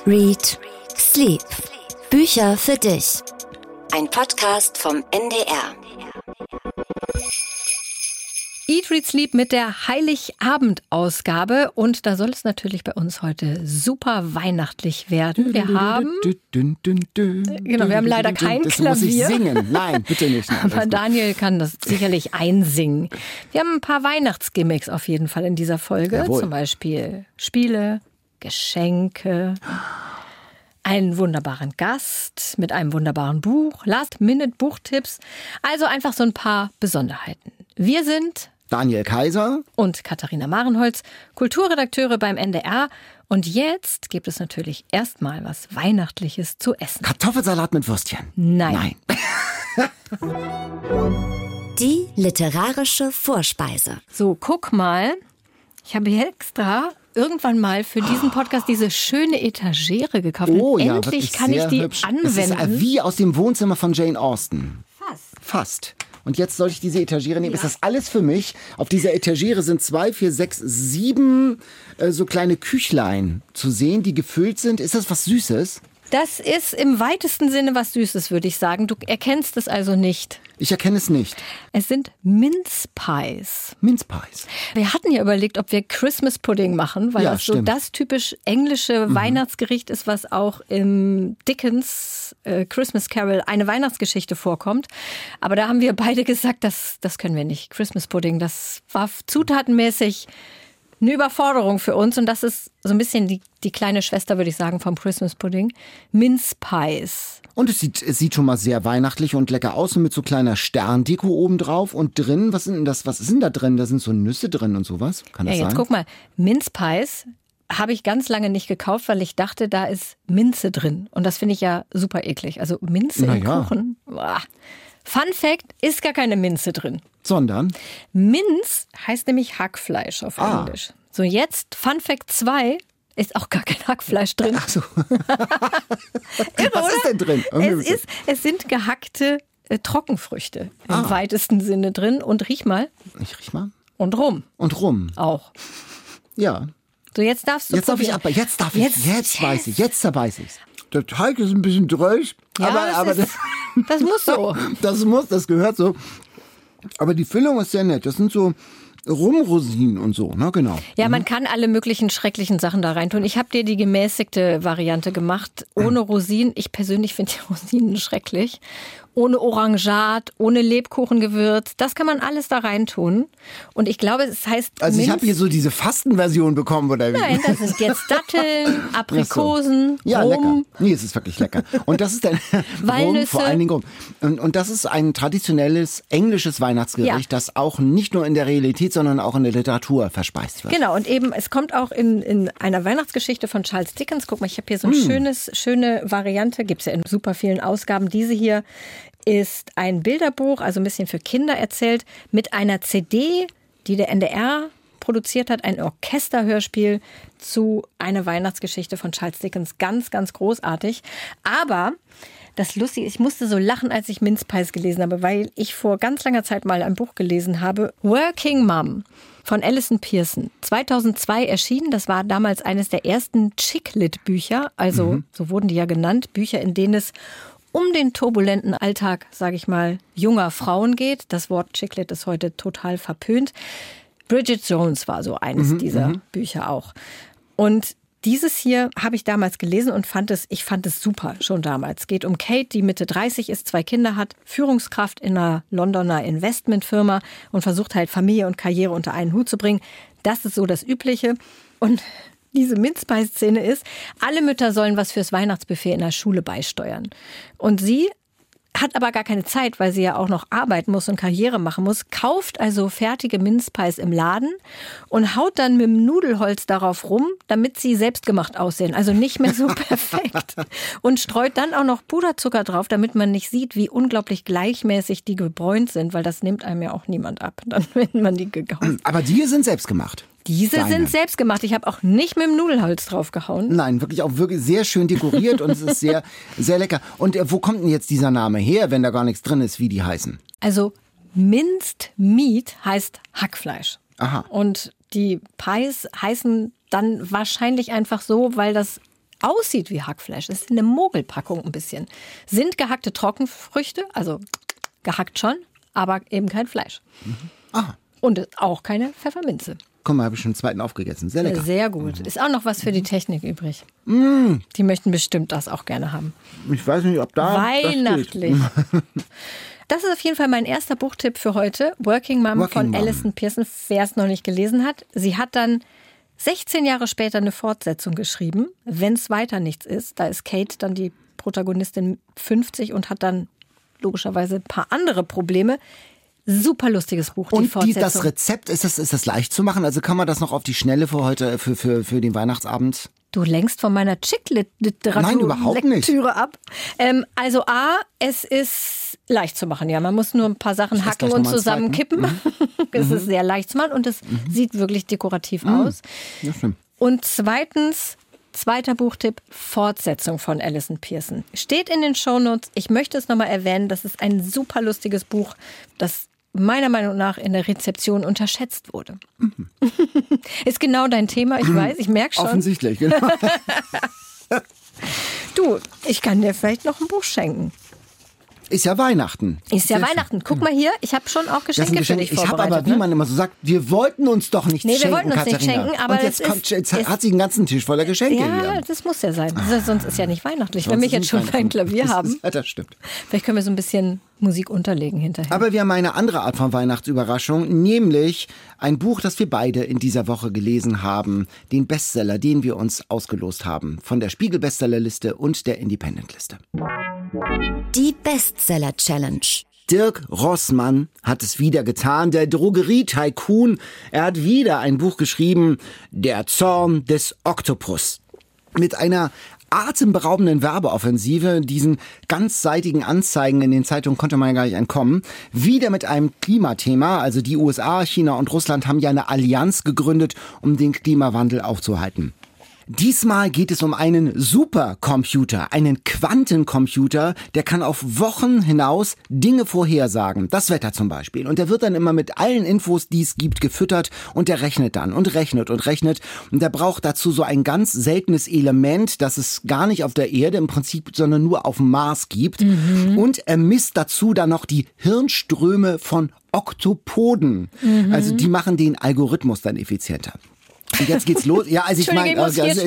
Read Sleep. Bücher für dich. Ein Podcast vom NDR. Eat, Read, Sleep mit der Heiligabend-Ausgabe. Und da soll es natürlich bei uns heute super weihnachtlich werden. Wir haben leider kein das Klavier. Muss ich singen? Nein, bitte nicht. Nein, Aber Daniel kann das sicherlich einsingen. Wir haben ein paar Weihnachtsgimmicks auf jeden Fall in dieser Folge. Jawohl. Zum Beispiel Spiele, Geschenke, einen wunderbaren Gast mit einem wunderbaren Buch, Last-Minute-Buchtipps. Also einfach so ein paar Besonderheiten. Wir sind Daniel Kaiser und Katharina Marenholz, Kulturredakteure beim NDR. Und jetzt gibt es natürlich erstmal was Weihnachtliches zu essen. Kartoffelsalat mit Würstchen. Nein. Die literarische Vorspeise. So, guck mal. Ich habe hier extra irgendwann mal für diesen Podcast diese schöne Etagere gekauft. Oh Und ja, endlich wirklich kann ich sehr die hübsch. anwenden. Es ist wie aus dem Wohnzimmer von Jane Austen. Fast. Und jetzt soll ich diese Etagere nehmen. Ja. Ist das alles für mich? Auf dieser Etagere sind 2, 4, 6, 7 so kleine Küchlein zu sehen, die gefüllt sind. Ist das was Süßes? Das ist im weitesten Sinne was Süßes, würde ich sagen. Du erkennst es also nicht. Ich erkenne es nicht. Es sind Mince Pies. Mince Pies. Wir hatten ja überlegt, ob wir Christmas Pudding machen, weil Ja, das so stimmt. das typisch englische Weihnachtsgericht ist, was auch im Dickens Christmas Carol eine Weihnachtsgeschichte vorkommt. Aber da haben wir beide gesagt, das können wir nicht. Christmas Pudding, das war zutatenmäßig eine Überforderung für uns. Und das ist so ein bisschen die kleine Schwester, würde ich sagen, vom Christmas Pudding. Mince Pies. Und es sieht schon mal sehr weihnachtlich und lecker aus und mit so kleiner Sterndeko oben drauf. Und drin, was ist denn da drin? Da sind so Nüsse drin und sowas. Kann das Ja, jetzt sein? guck mal, Mince Pies habe ich ganz lange nicht gekauft, weil ich dachte, da ist Minze drin. Und das finde ich ja super eklig. Also Minze im ja. Kuchen. Boah. Fun Fact, ist gar keine Minze drin. Sondern? Mince heißt nämlich Hackfleisch auf Ah. Englisch. So, jetzt Fun Fact 2, ist auch gar kein Hackfleisch drin. Ach so. Irre, Was ist denn drin? Es sind gehackte Trockenfrüchte im weitesten Sinne drin. Und riech mal. Ich riech mal. Und rum Und rum. auch. Ja. So, jetzt darfst du Jetzt darf ich probieren. aber, jetzt darf ich, jetzt weiß ich, jetzt weiß ich's. Der Teig ist ein bisschen drösch, Ja, aber das muss so. das gehört so. Aber die Füllung ist sehr nett. Das sind so Rumrosinen und so, ne, genau. Ja, man kann alle möglichen schrecklichen Sachen da reintun. Ich habe dir die gemäßigte Variante gemacht, ohne Rosinen. Ich persönlich finde die Rosinen schrecklich. Ohne Orangat, ohne Lebkuchengewürz. Das kann man alles da reintun. Und ich glaube, es heißt Also ich Minz- habe hier so diese Fastenversion bekommen, oder wie? Nein, das sind jetzt Datteln, Aprikosen, Ja, Rum. lecker. Nee, es ist wirklich lecker. Und das ist dann Rum, Walnüsse. vor allen Dingen Rum. Und das ist ein traditionelles englisches Weihnachtsgericht, Ja. das auch nicht nur in der Realität, sondern auch in der Literatur verspeist wird. Genau, und eben, es kommt auch in einer Weihnachtsgeschichte von Charles Dickens. Guck mal, ich habe hier so eine schöne Variante, gibt's ja in super vielen Ausgaben. Diese hier ist ein Bilderbuch, also ein bisschen für Kinder erzählt, mit einer CD, die der NDR produziert hat, ein Orchesterhörspiel zu einer Weihnachtsgeschichte von Charles Dickens. Ganz, ganz großartig. Aber das Lustige, ich musste so lachen, als ich Mince Pies gelesen habe, weil ich vor ganz langer Zeit mal ein Buch gelesen habe, Working Mom von Alison Pearson. 2002 erschienen, das war damals eines der ersten Chick-Lit-Bücher, also so wurden die ja genannt, Bücher, in denen es um den turbulenten Alltag, sage ich mal, junger Frauen geht. Das Wort Chick-Lit ist heute total verpönt. Bridget Jones war so eines dieser Bücher auch. Und dieses hier habe ich damals gelesen und ich fand es super schon damals. Es geht um Kate, die Mitte 30 ist, 2 Kinder hat, Führungskraft in einer Londoner Investmentfirma und versucht halt Familie und Karriere unter einen Hut zu bringen. Das ist so das Übliche. Und diese Mince Pie Szene ist, alle Mütter sollen was fürs Weihnachtsbuffet in der Schule beisteuern. Und sie hat aber gar keine Zeit, weil sie ja auch noch arbeiten muss und Karriere machen muss, kauft also fertige Mince Pies im Laden und haut dann mit dem Nudelholz darauf rum, damit sie selbstgemacht aussehen. Also nicht mehr so perfekt. Und streut dann auch noch Puderzucker drauf, damit man nicht sieht, wie unglaublich gleichmäßig die gebräunt sind, weil das nimmt einem ja auch niemand ab, dann, wenn man die gekauft hat. Aber die sind selbst gemacht. Diese Deine. sind selbst gemacht. Ich habe auch nicht mit dem Nudelholz draufgehauen. Nein, wirklich auch wirklich sehr schön dekoriert und es ist sehr, sehr lecker. Und wo kommt denn jetzt dieser Name her, wenn da gar nichts drin ist, wie die heißen? Also Minced Meat heißt Hackfleisch. Aha. Und die Pies heißen dann wahrscheinlich einfach so, weil das aussieht wie Hackfleisch. Es ist eine Mogelpackung ein bisschen. Sind gehackte Trockenfrüchte, also gehackt schon, aber eben kein Fleisch. Und auch keine Pfefferminze. Guck mal, habe ich schon einen zweiten aufgegessen. Sehr lecker. Sehr gut. Ist auch noch was für die Technik übrig. Die möchten bestimmt das auch gerne haben. Ich weiß nicht, ob da weihnachtlich. Das ist auf jeden Fall mein erster Buchtipp für heute. Working Mom von Alison Pearson, wer es noch nicht gelesen hat. Sie hat dann 16 Jahre später eine Fortsetzung geschrieben, wenn es weiter nichts ist. Da ist Kate dann die Protagonistin 50 und hat dann logischerweise ein paar andere Probleme. Super lustiges Buch, die Fortsetzung. Und das Rezept, ist das leicht zu machen? Also kann man das noch auf die Schnelle für heute, für den Weihnachtsabend? Du lenkst von meiner Chick-Literatur-Lektüre ab. Also es ist leicht zu machen, ja. Man muss nur ein paar Sachen hacken und zusammenkippen. Es ist sehr leicht zu machen und es sieht wirklich dekorativ aus. Ja, stimmt. Und zweitens, zweiter Buchtipp, Fortsetzung von Alison Pearson. Steht in den Shownotes. Ich möchte es nochmal erwähnen, das ist ein super lustiges Buch, das meiner Meinung nach in der Rezeption unterschätzt wurde. Ist genau dein Thema, ich weiß, ich merke schon. Offensichtlich, genau. Du, ich kann dir vielleicht noch ein Buch schenken. Ist ja Weihnachten. Ist ja Weihnachten. Guck mal hier, ich habe schon auch Geschenke für dich vorbereitet. Ich habe aber, wie man immer so sagt, wir wollten uns doch nichts schenken, wir wollten uns Katharina. nicht schenken, aber und jetzt hat sie einen ganzen Tisch voller Geschenke hier. Ja, das muss ja sein. Sonst ist ja nicht weihnachtlich. Wenn wir jetzt schon ein Klavier haben. Das stimmt. Vielleicht können wir so ein bisschen Musik unterlegen hinterher. Aber wir haben eine andere Art von Weihnachtsüberraschung, nämlich ein Buch, das wir beide in dieser Woche gelesen haben. Den Bestseller, den wir uns ausgelost haben. Von der Spiegel-Bestsellerliste und der Independent-Liste. Die Bestseller-Challenge. Dirk Rossmann hat es wieder getan, der Drogerie-Tycoon. Er hat wieder ein Buch geschrieben, Der Zorn des Oktopus. Mit einer atemberaubenden Werbeoffensive, diesen ganzseitigen Anzeigen in den Zeitungen konnte man ja gar nicht entkommen. Wieder mit einem Klimathema, also die USA, China und Russland haben ja eine Allianz gegründet, um den Klimawandel aufzuhalten. Diesmal geht es um einen Supercomputer, einen Quantencomputer, der kann auf Wochen hinaus Dinge vorhersagen. Das Wetter zum Beispiel. Und der wird dann immer mit allen Infos, die es gibt, gefüttert und der rechnet dann und rechnet und rechnet. Und der braucht dazu so ein ganz seltenes Element, das es gar nicht auf der Erde im Prinzip, sondern nur auf dem Mars gibt. Und er misst dazu dann noch die Hirnströme von Oktopoden. Also die machen den Algorithmus dann effizienter. Und jetzt geht's los. Ja, also ich meine,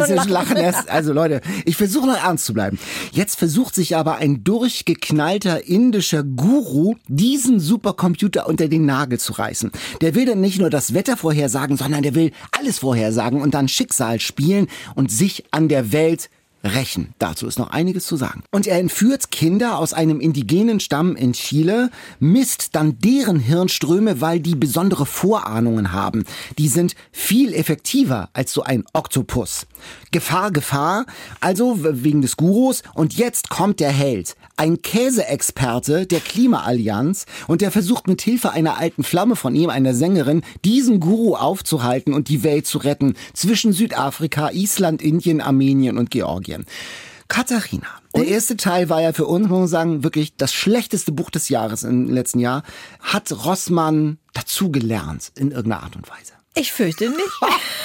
also Leute, ich versuche noch ernst zu bleiben. Jetzt versucht sich aber ein durchgeknallter indischer Guru, diesen Supercomputer unter den Nagel zu reißen. Der will dann nicht nur das Wetter vorhersagen, sondern der will alles vorhersagen und dann Schicksal spielen und sich an der Welt rächen. Dazu ist noch einiges zu sagen. Und er entführt Kinder aus einem indigenen Stamm in Chile, misst dann deren Hirnströme, weil die besondere Vorahnungen haben. Die sind viel effektiver als so ein Oktopus. Gefahr, also wegen des Gurus. Und jetzt kommt der Held. Ein Käseexperte der Klimaallianz und der versucht mit Hilfe einer alten Flamme von ihm, einer Sängerin, diesen Guru aufzuhalten und die Welt zu retten zwischen Südafrika, Island, Indien, Armenien und Georgien. Katharina, der erste Teil war ja für uns, muss man sagen, wirklich das schlechteste Buch des Jahres im letzten Jahr. Hat Rossmann dazugelernt in irgendeiner Art und Weise? Ich fürchte nicht.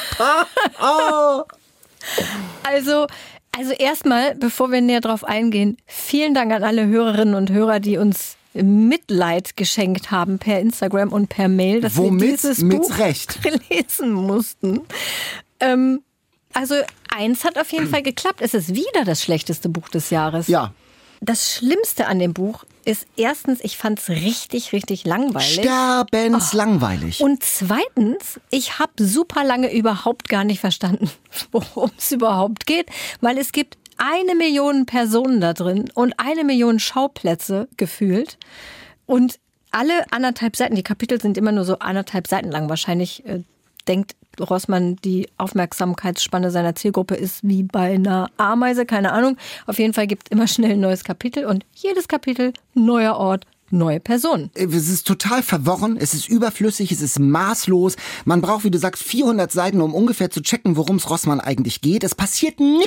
Also erstmal, bevor wir näher drauf eingehen, vielen Dank an alle Hörerinnen und Hörer, die uns Mitleid geschenkt haben per Instagram und per Mail, dass wir dieses Buch Recht lesen mussten. Also eins hat auf jeden Fall geklappt. Es ist wieder das schlechteste Buch des Jahres. Ja. Das Schlimmste an dem Buch ist erstens, ich fand es richtig, richtig langweilig. Sterbenslangweilig. Und zweitens, ich habe super lange überhaupt gar nicht verstanden, worum es überhaupt geht. Weil es gibt 1 Million Personen da drin und 1 Million Schauplätze gefühlt. Und alle 1,5 Seiten, die Kapitel sind immer nur so 1,5 Seiten lang. Wahrscheinlich denkt Rossmann, die Aufmerksamkeitsspanne seiner Zielgruppe ist wie bei einer Ameise, keine Ahnung. Auf jeden Fall gibt es immer schnell ein neues Kapitel und jedes Kapitel, neuer Ort, neue Person. Es ist total verworren, es ist überflüssig, es ist maßlos. Man braucht, wie du sagst, 400 Seiten, um ungefähr zu checken, worum es Rossmann eigentlich geht. Es passiert nix.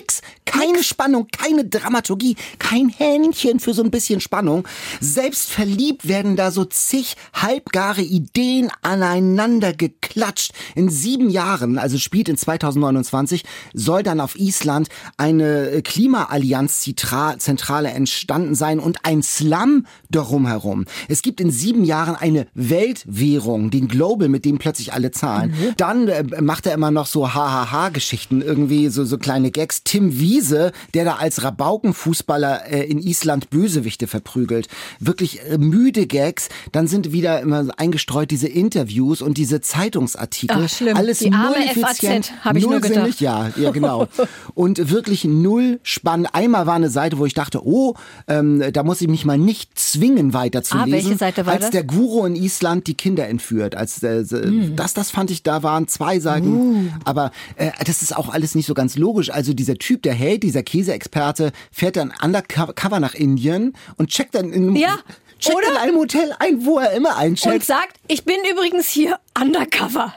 Keine Spannung, keine Dramaturgie, kein Hähnchen für so ein bisschen Spannung. Selbst verliebt werden da so zig halbgare Ideen aneinander geklatscht. In 7 Jahren, also spielt in 2029, soll dann auf Island eine Klimaallianz-Zentrale entstanden sein und ein Slum darum herum. Es gibt in 7 Jahren eine Weltwährung, den Global, mit dem plötzlich alle zahlen. Dann macht er immer noch so Geschichten, irgendwie so kleine Gags. Tim Wiese, der da als Rabaukenfußballer in Island Bösewichte verprügelt. Wirklich müde Gags. Dann sind wieder immer eingestreut diese Interviews und diese Zeitungsartikel. Ach, schlimm. Alles die null arme effizient, FAZ, habe ich nur gedacht. Ja, genau. Und wirklich null spannend. Einmal war eine Seite, wo ich dachte, da muss ich mich mal nicht zwingen weiterzulesen. Welche Seite war als das? Der Guru in Island die Kinder entführt. Das fand ich, da waren 2 Seiten. Aber das ist auch alles nicht so ganz logisch. Also dieser Typ, der Held, dieser Käseexperte, fährt dann undercover nach Indien und checkt dann in einem Hotel ein, wo er immer eincheckt. Und sagt, ich bin übrigens hier undercover.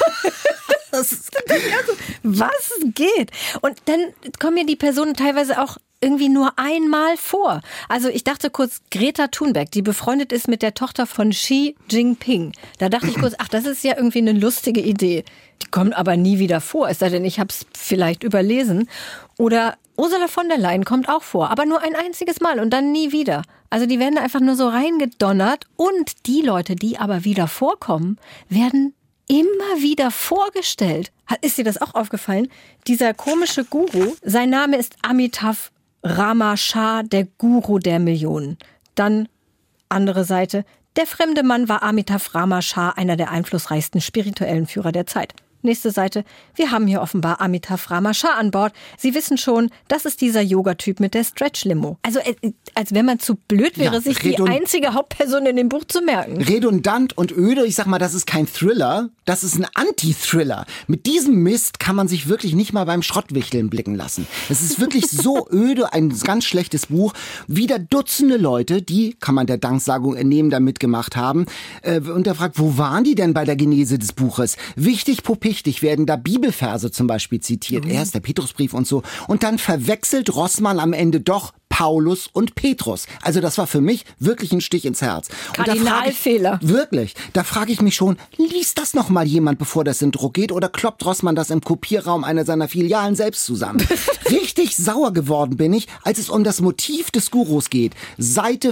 Was geht? Und dann kommen ja die Personen teilweise auch irgendwie nur einmal vor. Also ich dachte kurz, Greta Thunberg, die befreundet ist mit der Tochter von Xi Jinping. Da dachte ich kurz, das ist ja irgendwie eine lustige Idee. Die kommt aber nie wieder vor, es sei denn, ich habe es vielleicht überlesen. Oder Ursula von der Leyen kommt auch vor, aber nur ein einziges Mal und dann nie wieder. Also die werden einfach nur so reingedonnert und die Leute, die aber wieder vorkommen, werden immer wieder vorgestellt. Ist dir das auch aufgefallen? Dieser komische Guru, sein Name ist Amitav Rama Shah, der Guru der Millionen. Dann andere Seite, der fremde Mann war Amitav Rama Shah, einer der einflussreichsten spirituellen Führer der Zeit. Nächste Seite, wir haben hier offenbar Amitav Rama Shah an Bord. Sie wissen schon, das ist dieser Yoga-Typ mit der Stretch-Limo. Also als wenn man zu blöd wäre, sich die einzige Hauptperson in dem Buch zu merken. Redundant und öde, ich sag mal, das ist kein Thriller, das ist ein Anti-Thriller. Mit diesem Mist kann man sich wirklich nicht mal beim Schrottwichteln blicken lassen. Es ist wirklich so öde, ein ganz schlechtes Buch. Wieder Dutzende Leute, die, kann man der Danksagung entnehmen, da mitgemacht haben. Und er fragt, wo waren die denn bei der Genese des Buches? Wichtig werden da Bibelverse zum Beispiel zitiert. Erst der Petrusbrief und so. Und dann verwechselt Rossmann am Ende doch Paulus und Petrus. Also das war für mich wirklich ein Stich ins Herz. Kardinalfehler. Wirklich. Da frage ich mich schon, liest das noch mal jemand, bevor das in Druck geht? Oder kloppt Rossmann das im Kopierraum einer seiner Filialen selbst zusammen? Richtig sauer geworden bin ich, als es um das Motiv des Gurus geht. Seite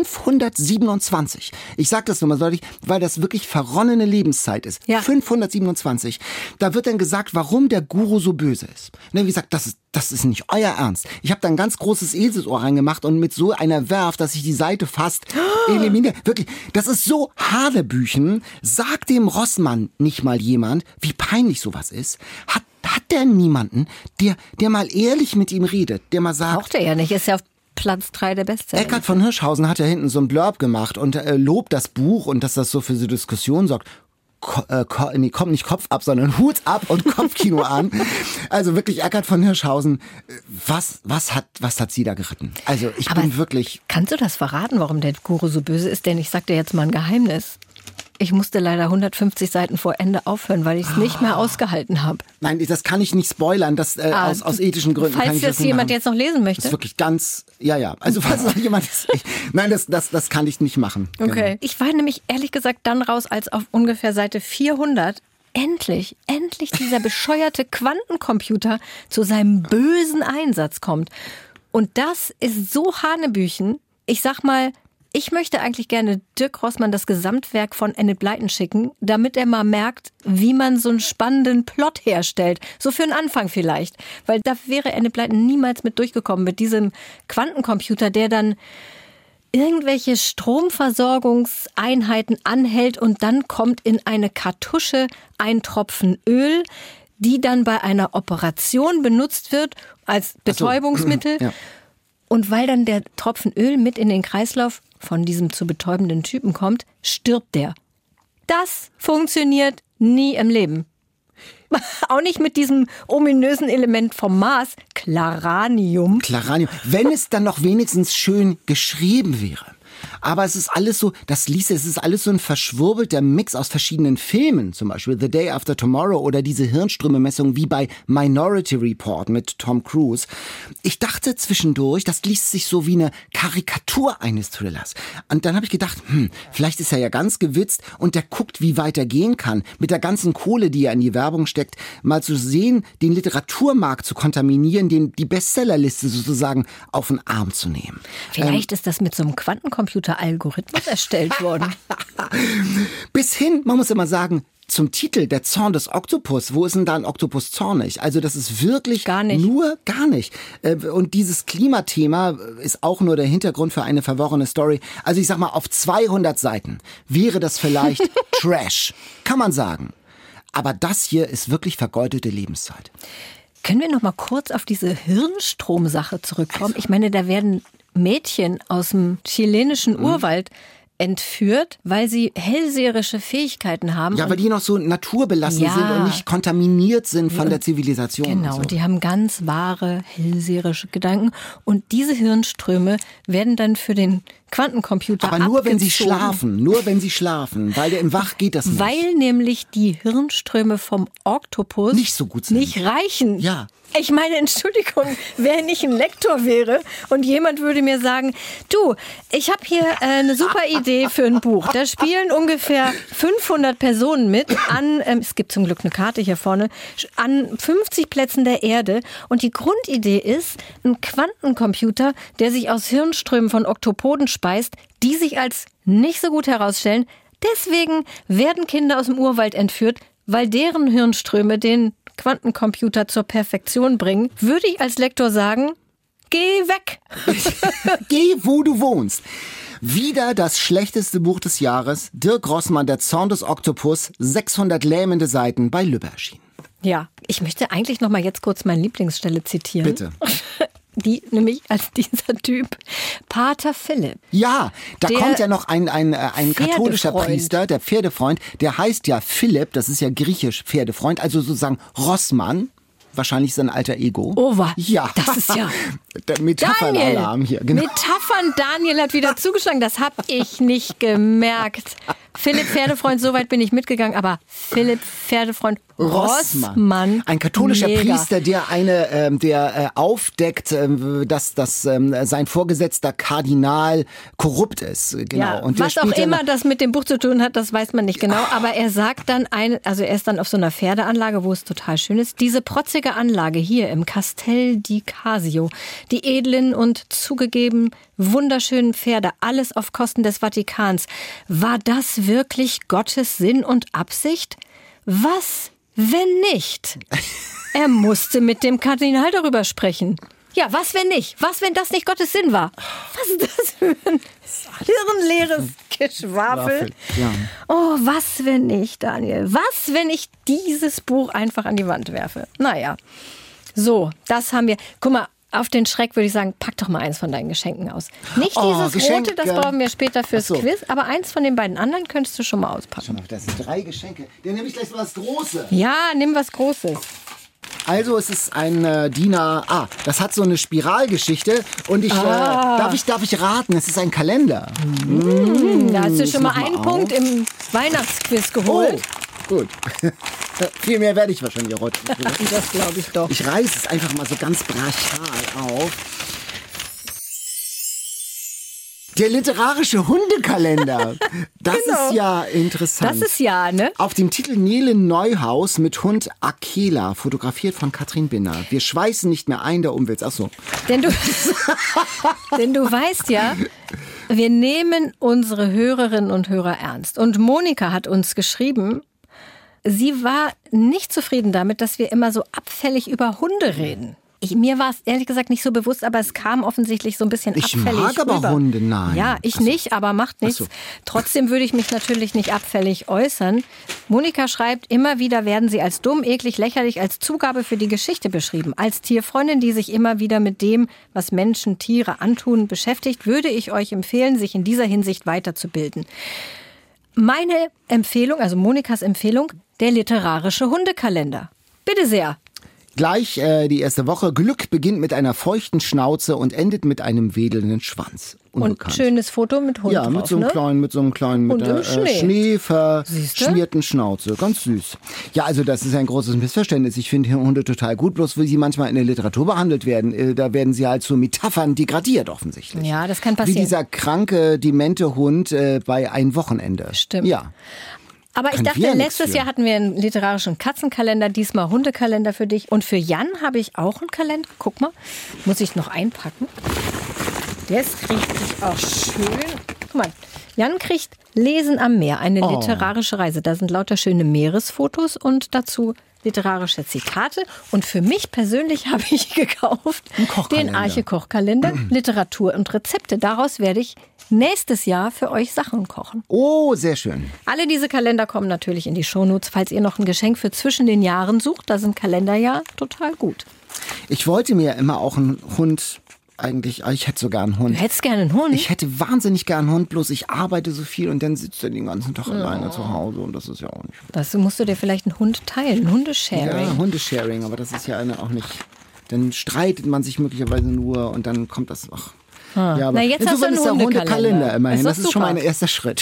527. Ich sage das nochmal deutlich, weil das wirklich verronnene Lebenszeit ist. Ja. 527. Da wird dann gesagt, warum der Guru so böse ist. Und wie gesagt, das ist nicht euer Ernst. Ich habe da ein ganz großes Eselsohr reingemacht und mit so einer Werf, dass ich die Seite fast eliminiere. Wirklich, das ist so Hanebüchen. Sagt dem Rossmann nicht mal jemand, wie peinlich sowas ist? Hat der niemanden, der mal ehrlich mit ihm redet, der mal sagt... Braucht er ja nicht, ist ja auf Platz 3 der Bestseller. Eckhard von Hirschhausen hat ja hinten so ein Blurb gemacht und lobt das Buch und dass das so für so Diskussionen sorgt. Kommt nicht Kopf ab, sondern Hut ab und Kopfkino an. Also wirklich Eckhard von Hirschhausen, was hat sie da geritten? Also ich bin wirklich... Kannst du das verraten, warum der Guru so böse ist? Denn ich sag dir jetzt mal ein Geheimnis. Ich musste leider 150 Seiten vor Ende aufhören, weil ich es nicht mehr ausgehalten habe. Nein, das kann ich nicht spoilern, das aus ethischen Gründen. Falls kann ich das jemand jetzt noch lesen möchte. Das ist wirklich ganz, ja. Also falls noch jemand nein, das kann ich nicht machen. Okay. Genau. Ich war nämlich ehrlich gesagt dann raus, als auf ungefähr Seite 400 endlich dieser bescheuerte Quantencomputer zu seinem bösen Einsatz kommt. Und das ist so Hanebüchen. Ich sag mal, ich möchte eigentlich gerne Dirk Rossmann das Gesamtwerk von Enid Blyton schicken, damit er mal merkt, wie man so einen spannenden Plot herstellt. So für einen Anfang vielleicht. Weil da wäre Enid Blyton niemals mit durchgekommen, mit diesem Quantencomputer, der dann irgendwelche Stromversorgungseinheiten anhält und dann kommt in eine Kartusche ein Tropfen Öl, die dann bei einer Operation benutzt wird als Betäubungsmittel. Ja. Und weil dann der Tropfen Öl mit in den Kreislauf von diesem zu betäubenden Typen kommt, stirbt der. Das funktioniert nie im Leben. Auch nicht mit diesem ominösen Element vom Mars, Claranium. Wenn es dann noch wenigstens schön geschrieben wäre. Aber es ist alles so, es ist alles so ein verschwurbelter Mix aus verschiedenen Filmen, zum Beispiel The Day After Tomorrow oder diese Hirnströme-Messung wie bei Minority Report mit Tom Cruise. Ich dachte zwischendurch, das liest sich so wie eine Karikatur eines Thrillers. Und dann habe ich gedacht, vielleicht ist er ja ganz gewitzt und der guckt, wie weit er gehen kann. Mit der ganzen Kohle, die er in die Werbung steckt, mal zu sehen, den Literaturmarkt zu kontaminieren, die Bestsellerliste sozusagen auf den Arm zu nehmen. Vielleicht ist das mit so einem Quantencomputer-Algorithmus erstellt worden. Bis hin, man muss immer sagen, zum Titel, der Zorn des Oktopus. Wo ist denn da ein Oktopus zornig? Also das ist wirklich gar nicht. Und dieses Klimathema ist auch nur der Hintergrund für eine verworrene Story. Also ich sag mal, auf 200 Seiten wäre das vielleicht Trash. Kann man sagen. Aber das hier ist wirklich vergeudete Lebenszeit. Können wir noch mal kurz auf diese Hirnstromsache zurückkommen? Ich meine, da werden Mädchen aus dem chilenischen Urwald entführt, weil sie hellseherische Fähigkeiten haben. Ja, weil die noch so naturbelassen sind und nicht kontaminiert sind von der Zivilisation. Genau, und die haben ganz wahre hellseherische Gedanken. Und diese Hirnströme werden dann für den Quantencomputer aber nur wenn sie schlafen, weil im Wach geht das nicht. Weil nämlich die Hirnströme vom Oktopus nicht so gut sind. Nicht reichen. Ja. Ich meine, Entschuldigung, wer nicht ein Lektor wäre und jemand würde mir sagen, du, ich habe hier eine super Idee für ein Buch. Da spielen ungefähr 500 Personen mit es gibt zum Glück eine Karte hier vorne, an 50 Plätzen der Erde. Und die Grundidee ist ein Quantencomputer, der sich aus Hirnströmen von Oktopoden speist, die sich als nicht so gut herausstellen. Deswegen werden Kinder aus dem Urwald entführt, weil deren Hirnströme den Quantencomputer zur Perfektion bringen, würde ich als Lektor sagen, geh weg. Geh, wo du wohnst. Wieder das schlechteste Buch des Jahres. Dirk Rossmann, Der Zorn des Oktopus, 600 lähmende Seiten bei Lübbe erschienen. Ja, ich möchte eigentlich noch mal jetzt kurz meine Lieblingsstelle zitieren. Bitte. Die nämlich als dieser Typ, Pater Philipp. Ja, da kommt ja noch ein katholischer Priester, der Pferdefreund, der heißt ja Philipp, das ist ja griechisch Pferdefreund, also sozusagen Rossmann. Wahrscheinlich sein alter Ego. Oh, was? Ja. Das ist ja... Der Metaphernalarm hier. Genau. Metaphern, Daniel hat wieder zugeschlagen. Das habe ich nicht gemerkt. Philipp Pferdefreund, so weit bin ich mitgegangen. Aber Philipp Pferdefreund Rossmann. Ein katholischer Priester, der aufdeckt, dass sein Vorgesetzter Kardinal korrupt ist. Genau. Ja, und was auch immer das mit dem Buch zu tun hat, das weiß man nicht genau. Aber er sagt dann, er ist dann auf so einer Pferdeanlage, wo es total schön ist. Diese protzige Anlage hier im Castel di Casio, die edlen und zugegeben wunderschönen Pferde, alles auf Kosten des Vatikans. War das wirklich Gottes Sinn und Absicht? Was, wenn nicht? Er musste mit dem Kardinal darüber sprechen. Ja, was, wenn nicht? Was, wenn das nicht Gottes Sinn war? Was ist das für ein hirnleeres Geschwafel? Ja. Oh, was, wenn nicht, Daniel? Was, wenn ich dieses Buch einfach an die Wand werfe? Naja, so, das haben wir. Guck mal, auf den Schreck würde ich sagen, pack doch mal eins von deinen Geschenken aus. Nicht dieses Geschenke. rote, das brauchen wir später fürs Quiz, aber eins von den beiden anderen könntest du schon mal auspacken. Schau mal, das sind 3 Geschenke. Dann nehme ich gleich was Großes. Ja, nimm was Großes. Also es ist ein DIN A. Das hat so eine Spiralgeschichte und darf ich raten, es ist ein Kalender. Da hast du schon mal einen Punkt im Weihnachtsquiz geholt. Oh, gut. Viel mehr werde ich wahrscheinlich heute. Das glaube ich doch. Ich reiße es einfach mal so ganz brachial auf. Der literarische Hundekalender. Das ist ja interessant. Das ist ja, ne? Auf dem Titel Nele Neuhaus mit Hund Akela, fotografiert von Katrin Binner. Wir schweißen nicht mehr ein, der Umwelt. Ach so. Denn du weißt ja, wir nehmen unsere Hörerinnen und Hörer ernst. Und Monika hat uns geschrieben, sie war nicht zufrieden damit, dass wir immer so abfällig über Hunde reden. Mir war es ehrlich gesagt nicht so bewusst, aber es kam offensichtlich so ein bisschen abfällig rüber. Ich mag aber Hunde, nein. Ja, ich nicht, aber macht nichts. Trotzdem würde ich mich natürlich nicht abfällig äußern. Monika schreibt, immer wieder werden sie als dumm, eklig, lächerlich, als Zugabe für die Geschichte beschrieben. Als Tierfreundin, die sich immer wieder mit dem, was Menschen Tiere antun, beschäftigt, würde ich euch empfehlen, sich in dieser Hinsicht weiterzubilden. Meine Empfehlung, also Monikas Empfehlung, der literarische Hundekalender. Bitte sehr. Gleich die erste Woche. Glück beginnt mit einer feuchten Schnauze und endet mit einem wedelnden Schwanz. Unbekannt. Und schönes Foto mit Hund Ja, mit drauf, so einem ne? kleinen, mit Und der im Schnee. schneeverschmierten Schnauze. Ganz süß. Ja, also das ist ein großes Missverständnis. Ich finde Hunde total gut, bloß wie sie manchmal in der Literatur behandelt werden. Da werden sie halt zu Metaphern degradiert offensichtlich. Ja, das kann passieren. Wie dieser kranke, demente Hund bei Ein Wochenende. Stimmt. Ja. Aber ich Können dachte, wir ja letztes nichts für. Jahr hatten wir einen literarischen Katzenkalender, diesmal Hundekalender für dich. Und für Jan habe ich auch einen Kalender. Guck mal, muss ich noch einpacken. Der ist richtig auch schön. Guck mal, Jan kriegt Lesen am Meer, eine literarische Reise. Da sind lauter schöne Meeresfotos und dazu literarische Zitate. Und für mich persönlich habe ich gekauft den Arche-Kochkalender, Literatur und Rezepte. Daraus werde ich nächstes Jahr für euch Sachen kochen. Oh, sehr schön. Alle diese Kalender kommen natürlich in die Shownotes, falls ihr noch ein Geschenk für zwischen den Jahren sucht. Da sind Kalender ja total gut. Ich wollte mir immer auch einen Hund, eigentlich, ich hätte sogar einen Hund. Du hättest gerne einen Hund? Ich hätte wahnsinnig gern einen Hund, bloß ich arbeite so viel und dann sitzt er den ganzen Tag alleine zu Hause und das ist ja auch nicht. Das musst du dir vielleicht einen Hund teilen, ein Hundesharing. Ja, Hundesharing, aber das ist ja auch nicht. Dann streitet man sich möglicherweise nur und dann kommt das. Ach. Ja, aber Na, jetzt hast du insofern einen ist der Hundekalender. Hundekalender immerhin. Das Das ist ist schon super. mal ein erster Schritt.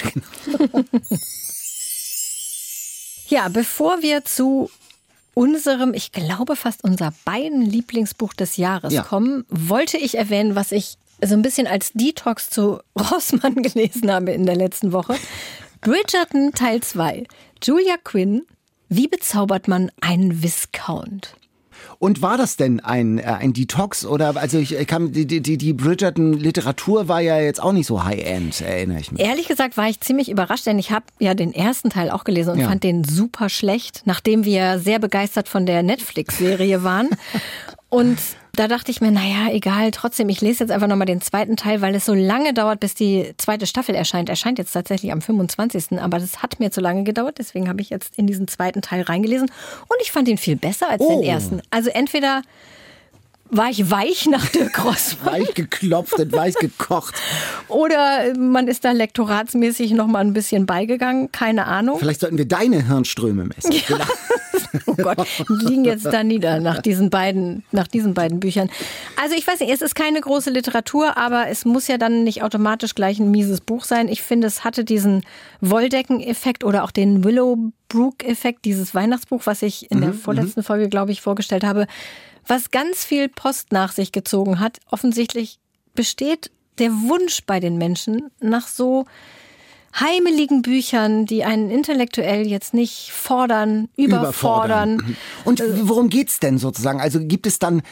Ja, bevor wir zu unserem, ich glaube fast unser beiden Lieblingsbuch des Jahres kommen, wollte ich erwähnen, was ich so ein bisschen als Detox zu Rossmann gelesen habe in der letzten Woche. Bridgerton Teil 2. Julia Quinn. Wie bezaubert man einen Viscount? Und war das denn ein Detox oder also ich kam die Bridgerton-Literatur war ja jetzt auch nicht so High-End, erinnere ich mich. Ehrlich gesagt war ich ziemlich überrascht, denn ich habe ja den ersten Teil auch gelesen und fand den super schlecht, nachdem wir sehr begeistert von der Netflix-Serie waren. Und da dachte ich mir, naja, egal, trotzdem, ich lese jetzt einfach nochmal den zweiten Teil, weil es so lange dauert, bis die zweite Staffel erscheint. Erscheint jetzt tatsächlich am 25., aber das hat mir zu lange gedauert, deswegen habe ich jetzt in diesen zweiten Teil reingelesen und ich fand ihn viel besser als den ersten. Also entweder war ich weich nach Dirk Rossmann. Weich geklopft und weich gekocht. Oder man ist da lektoratsmäßig noch mal ein bisschen beigegangen, keine Ahnung. Vielleicht sollten wir deine Hirnströme messen. Ja. Oh Gott, die liegen jetzt da nieder nach diesen beiden Büchern. Also ich weiß nicht, es ist keine große Literatur, aber es muss ja dann nicht automatisch gleich ein mieses Buch sein. Ich finde, es hatte diesen Wolldecken-Effekt oder auch den Willowbrook-Effekt, dieses Weihnachtsbuch, was ich in der vorletzten Folge, glaube ich, vorgestellt habe, was ganz viel Post nach sich gezogen hat. Offensichtlich besteht der Wunsch bei den Menschen nach so heimeligen Büchern, die einen intellektuell jetzt nicht fordern, überfordern. Und worum geht's denn sozusagen? Also gibt es dann,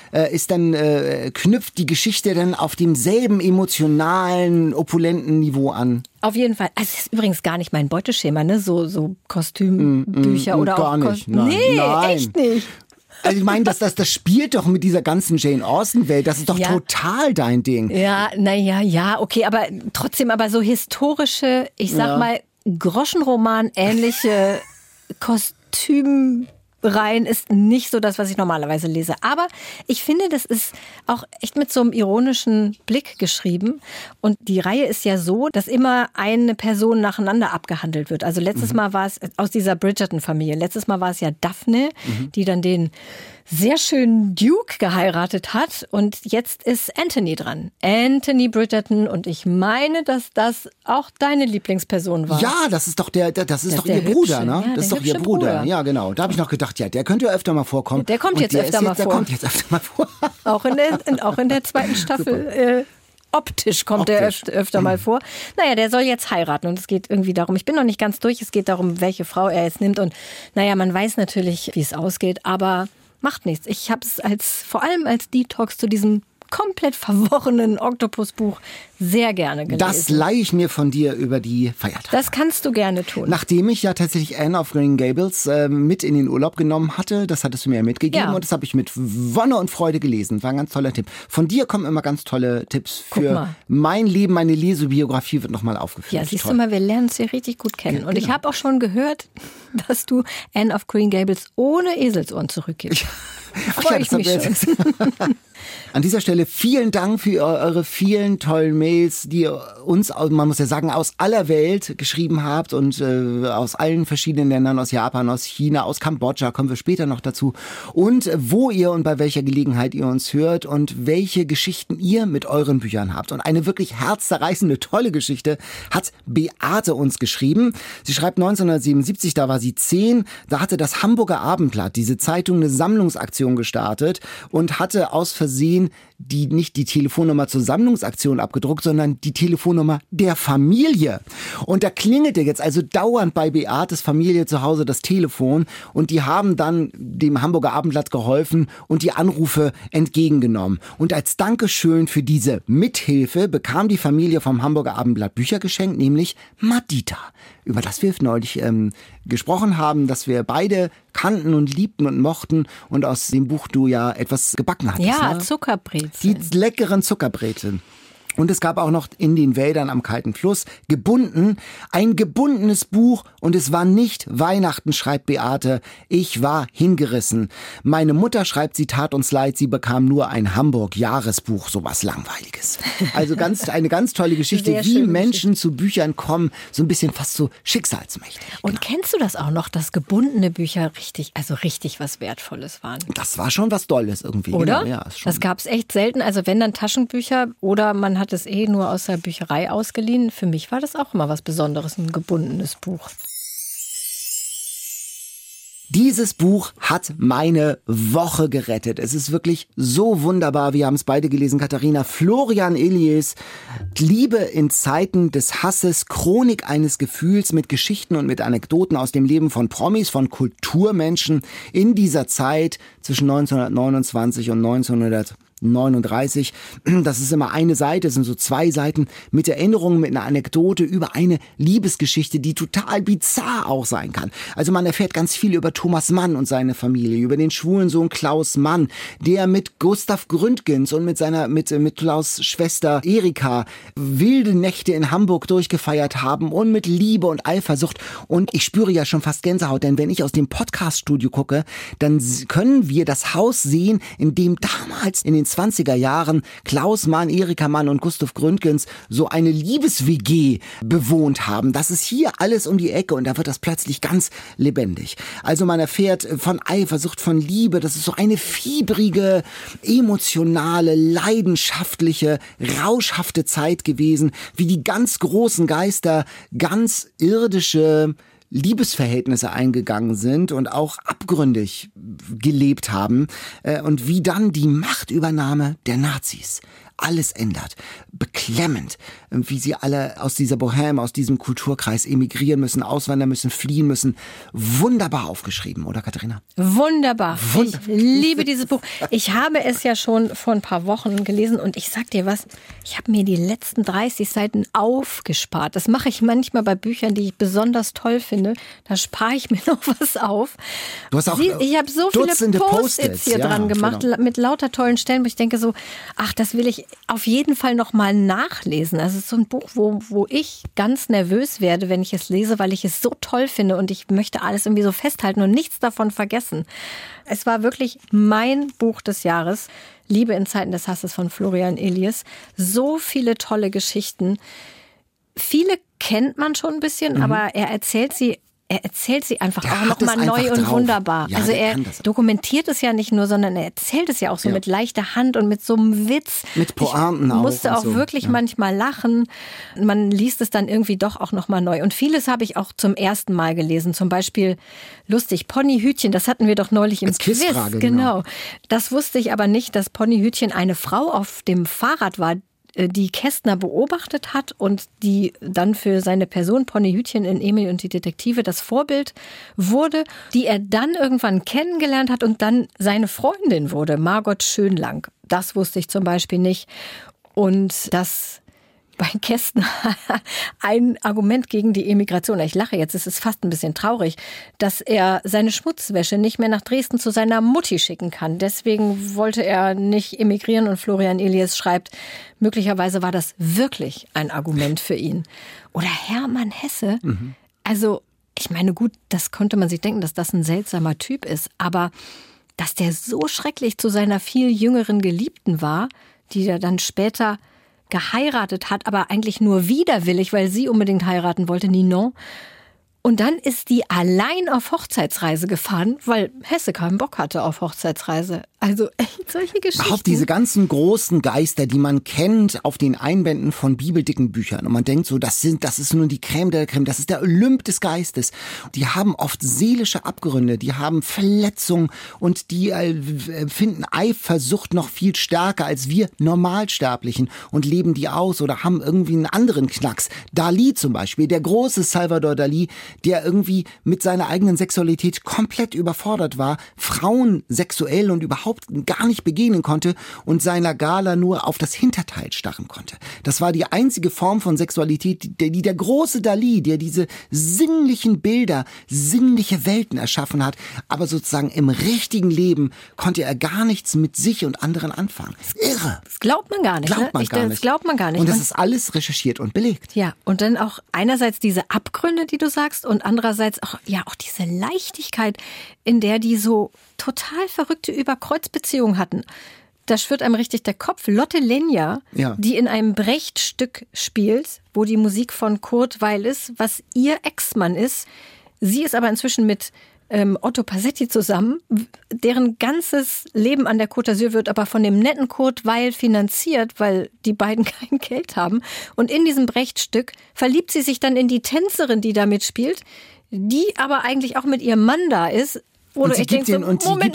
knüpft die Geschichte denn auf demselben emotionalen, opulenten Niveau an? Auf jeden Fall. Also es ist übrigens gar nicht mein Beuteschema, ne? So Kostümbücher oder gar auch nicht. Nein, echt nicht. Also ich meine, das spielt doch mit dieser ganzen Jane Austen-Welt. Das ist doch total dein Ding. Ja, naja, okay, aber trotzdem aber so historische, ich sag mal, Groschenroman-ähnliche Kostümreihen ist nicht so das, was ich normalerweise lese. Aber ich finde, das ist auch echt mit so einem ironischen Blick geschrieben. Und die Reihe ist ja so, dass immer eine Person nacheinander abgehandelt wird. Also letztes Mal war es aus dieser Bridgerton-Familie. Letztes Mal war es ja Daphne, die dann den sehr schönen Duke geheiratet hat. Und jetzt ist Anthony dran. Anthony Bridgerton. Und ich meine, dass das auch deine Lieblingsperson war. Ja, das ist doch ihr Bruder, ne? Ja, das ist der doch ihr hübsche Bruder. Bruder. Ja, genau. Da habe ich noch gedacht, ja, der könnte ja öfter mal vorkommen. Der kommt jetzt öfter mal vor. Der kommt jetzt öfter mal vor. Auch in der zweiten Staffel. Optisch kommt er öfter mal vor. Naja, der soll jetzt heiraten und es geht irgendwie darum, ich bin noch nicht ganz durch, es geht darum, welche Frau er jetzt nimmt und naja, man weiß natürlich, wie es ausgeht, aber macht nichts. Ich habe es vor allem als Detox zu diesem komplett verworrenen Oktopusbuch sehr gerne gelesen. Das leihe ich mir von dir über die Feiertage. Das kannst du gerne tun. Nachdem ich ja tatsächlich Anne of Green Gables mit in den Urlaub genommen hatte, das hattest du mir ja mitgegeben und das habe ich mit Wonne und Freude gelesen. War ein ganz toller Tipp. Von dir kommen immer ganz tolle Tipps für mein Leben, meine Lesebiografie wird nochmal aufgeführt. Ja, siehst du mal, wir lernen uns hier richtig gut kennen. Und ich habe auch schon gehört, dass du Anne of Green Gables ohne Eselsohren zurückgibst. Freue ich mich schon. An dieser Stelle vielen Dank für eure vielen tollen E-Mails, die ihr uns, man muss ja sagen, aus aller Welt geschrieben habt und aus allen verschiedenen Ländern, aus Japan, aus China, aus Kambodscha, kommen wir später noch dazu. Und wo ihr und bei welcher Gelegenheit ihr uns hört und welche Geschichten ihr mit euren Büchern habt. Und eine wirklich herzzerreißende, tolle Geschichte hat Beate uns geschrieben. Sie schreibt 1977, da war sie 10, da hatte das Hamburger Abendblatt, diese Zeitung, eine Sammlungsaktion gestartet und hatte aus Versehen nicht die Telefonnummer zur Sammlungsaktion abgedruckt, sondern die Telefonnummer der Familie. Und da klingelte jetzt also dauernd bei Beates Familie zu Hause das Telefon und die haben dann dem Hamburger Abendblatt geholfen und die Anrufe entgegengenommen. Und als Dankeschön für diese Mithilfe bekam die Familie vom Hamburger Abendblatt Bücher geschenkt, nämlich Madita, über das wir neulich gesprochen haben, dass wir beide kannten und liebten und mochten und aus dem Buch du ja etwas gebacken hattest. Ja, ne? Zuckerbrezeln. Die leckeren Zuckerbrezeln. Und es gab auch noch in den Wäldern am kalten Fluss ein gebundenes Buch und es war nicht Weihnachten, schreibt Beate. Ich war hingerissen. Meine Mutter schreibt, sie tat uns leid, sie bekam nur ein Hamburg-Jahresbuch, sowas Langweiliges. Also eine ganz tolle Geschichte, wie Menschen Geschichte zu Büchern kommen, so ein bisschen fast so schicksalsmächtig. Und kennst du das auch noch, dass gebundene Bücher richtig was Wertvolles waren? Das war schon was Dolles irgendwie. Oder? Genau, ja, ist schon. Das gab es echt selten. Also wenn dann Taschenbücher oder man hat es nur aus der Bücherei ausgeliehen. Für mich war das auch immer was Besonderes, ein gebundenes Buch. Dieses Buch hat meine Woche gerettet. Es ist wirklich so wunderbar. Wir haben es beide gelesen, Katharina. Florian Illies, Liebe in Zeiten des Hasses, Chronik eines Gefühls mit Geschichten und mit Anekdoten aus dem Leben von Promis, von Kulturmenschen in dieser Zeit zwischen 1929 und 1939. Das ist immer eine Seite, es sind so 2 Seiten mit Erinnerungen, mit einer Anekdote über eine Liebesgeschichte, die total bizarr auch sein kann. Also man erfährt ganz viel über Thomas Mann und seine Familie, über den schwulen Sohn Klaus Mann, der mit Gustav Gründgens und mit Klaus Schwester Erika wilde Nächte in Hamburg durchgefeiert haben und mit Liebe und Eifersucht. Und ich spüre ja schon fast Gänsehaut, denn wenn ich aus dem Podcaststudio gucke, dann können wir das Haus sehen, in dem damals in den 20er Jahren Klaus Mann, Erika Mann und Gustav Gründgens so eine Liebes-WG bewohnt haben. Das ist hier alles um die Ecke und da wird das plötzlich ganz lebendig. Also man erfährt von Eifersucht, von Liebe, das ist so eine fiebrige, emotionale, leidenschaftliche, rauschhafte Zeit gewesen, wie die ganz großen Geister ganz irdische Liebesverhältnisse eingegangen sind und auch abgründig gelebt haben und wie dann die Machtübernahme der Nazis alles ändert. Beklemmend, wie sie alle aus dieser Bohème, aus diesem Kulturkreis emigrieren müssen, auswandern müssen, fliehen müssen. Wunderbar aufgeschrieben, oder Katharina? Wunderbar. Ich liebe dieses Buch. Ich habe es ja schon vor ein paar Wochen gelesen und ich sag dir was, ich habe mir die letzten 30 Seiten aufgespart. Das mache ich manchmal bei Büchern, die ich besonders toll finde. Da spare ich mir noch was auf. Du hast auch ich habe so viele Post-its hier dran gemacht, genau, mit lauter tollen Stellen, wo ich denke so, ach, das will ich auf jeden Fall noch mal nachlesen. Also es ist so ein Buch, wo ich ganz nervös werde, wenn ich es lese, weil ich es so toll finde und ich möchte alles irgendwie so festhalten und nichts davon vergessen. Es war wirklich mein Buch des Jahres. Liebe in Zeiten des Hasses von Florian Illies. So viele tolle Geschichten. Viele kennt man schon ein bisschen, aber er erzählt sie einfach auch nochmal neu und wunderbar. Ja, also er dokumentiert es ja nicht nur, sondern er erzählt es ja auch so mit leichter Hand und mit so einem Witz. Mit Pointen auch. Ich musste auch so wirklich manchmal lachen. Man liest es dann irgendwie doch auch nochmal neu. Und vieles habe ich auch zum ersten Mal gelesen. Zum Beispiel lustig, Ponyhütchen, das hatten wir doch neulich im Quiz. Genau. Das wusste ich aber nicht, dass Ponyhütchen eine Frau auf dem Fahrrad war, die Kästner beobachtet hat und die dann für seine Person Ponyhütchen in Emil und die Detektive das Vorbild wurde, die er dann irgendwann kennengelernt hat und dann seine Freundin wurde, Margot Schönlang. Das wusste ich zum Beispiel nicht. Und das bei Kästner ein Argument gegen die Emigration. Ich lache jetzt, es ist fast ein bisschen traurig, dass er seine Schmutzwäsche nicht mehr nach Dresden zu seiner Mutti schicken kann. Deswegen wollte er nicht emigrieren und Florian Illies schreibt, möglicherweise war das wirklich ein Argument für ihn. Oder Hermann Hesse. Also, ich meine, gut, das konnte man sich denken, dass das ein seltsamer Typ ist, aber dass der so schrecklich zu seiner viel jüngeren Geliebten war, die er dann später geheiratet hat, aber eigentlich nur widerwillig, weil sie unbedingt heiraten wollte, Ninon. Und dann ist die allein auf Hochzeitsreise gefahren, weil Hesse keinen Bock hatte auf Hochzeitsreise. Also echt solche Geschichten. Überhaupt diese ganzen großen Geister, die man kennt auf den Einbänden von bibeldicken Büchern. Und man denkt so, das ist nur die Crème de la Crème, das ist der Olymp des Geistes. Die haben oft seelische Abgründe, die haben Verletzungen und die finden Eifersucht noch viel stärker als wir Normalsterblichen und leben die aus oder haben irgendwie einen anderen Knacks. Dalí zum Beispiel, der große Salvador Dalí, der irgendwie mit seiner eigenen Sexualität komplett überfordert war, Frauen sexuell und überhaupt gar nicht begegnen konnte und seiner Gala nur auf das Hinterteil starren konnte. Das war die einzige Form von Sexualität, die der große Dalí, der diese sinnlichen Bilder, sinnliche Welten erschaffen hat, aber sozusagen im richtigen Leben konnte er gar nichts mit sich und anderen anfangen. Irre. Das glaubt man gar nicht. Das glaubt man gar nicht. Und das ist alles recherchiert und belegt. Ja, und dann auch einerseits diese Abgründe, die du sagst, und andererseits auch diese Leichtigkeit, in der die so total verrückte Überkreuzbeziehungen hatten. Da schwirrt einem richtig der Kopf. Lotte Lenya, die in einem Brecht-Stück spielt, wo die Musik von Kurt Weill ist, was ihr Ex-Mann ist. Sie ist aber inzwischen mit Otto Passetti zusammen. Deren ganzes Leben an der Côte d'Azur wird aber von dem netten Kurt Weill finanziert, weil die beiden kein Geld haben. Und in diesem Brecht-Stück verliebt sie sich dann in die Tänzerin, die da mitspielt, die aber eigentlich auch mit ihrem Mann da ist. Und sie gibt ihm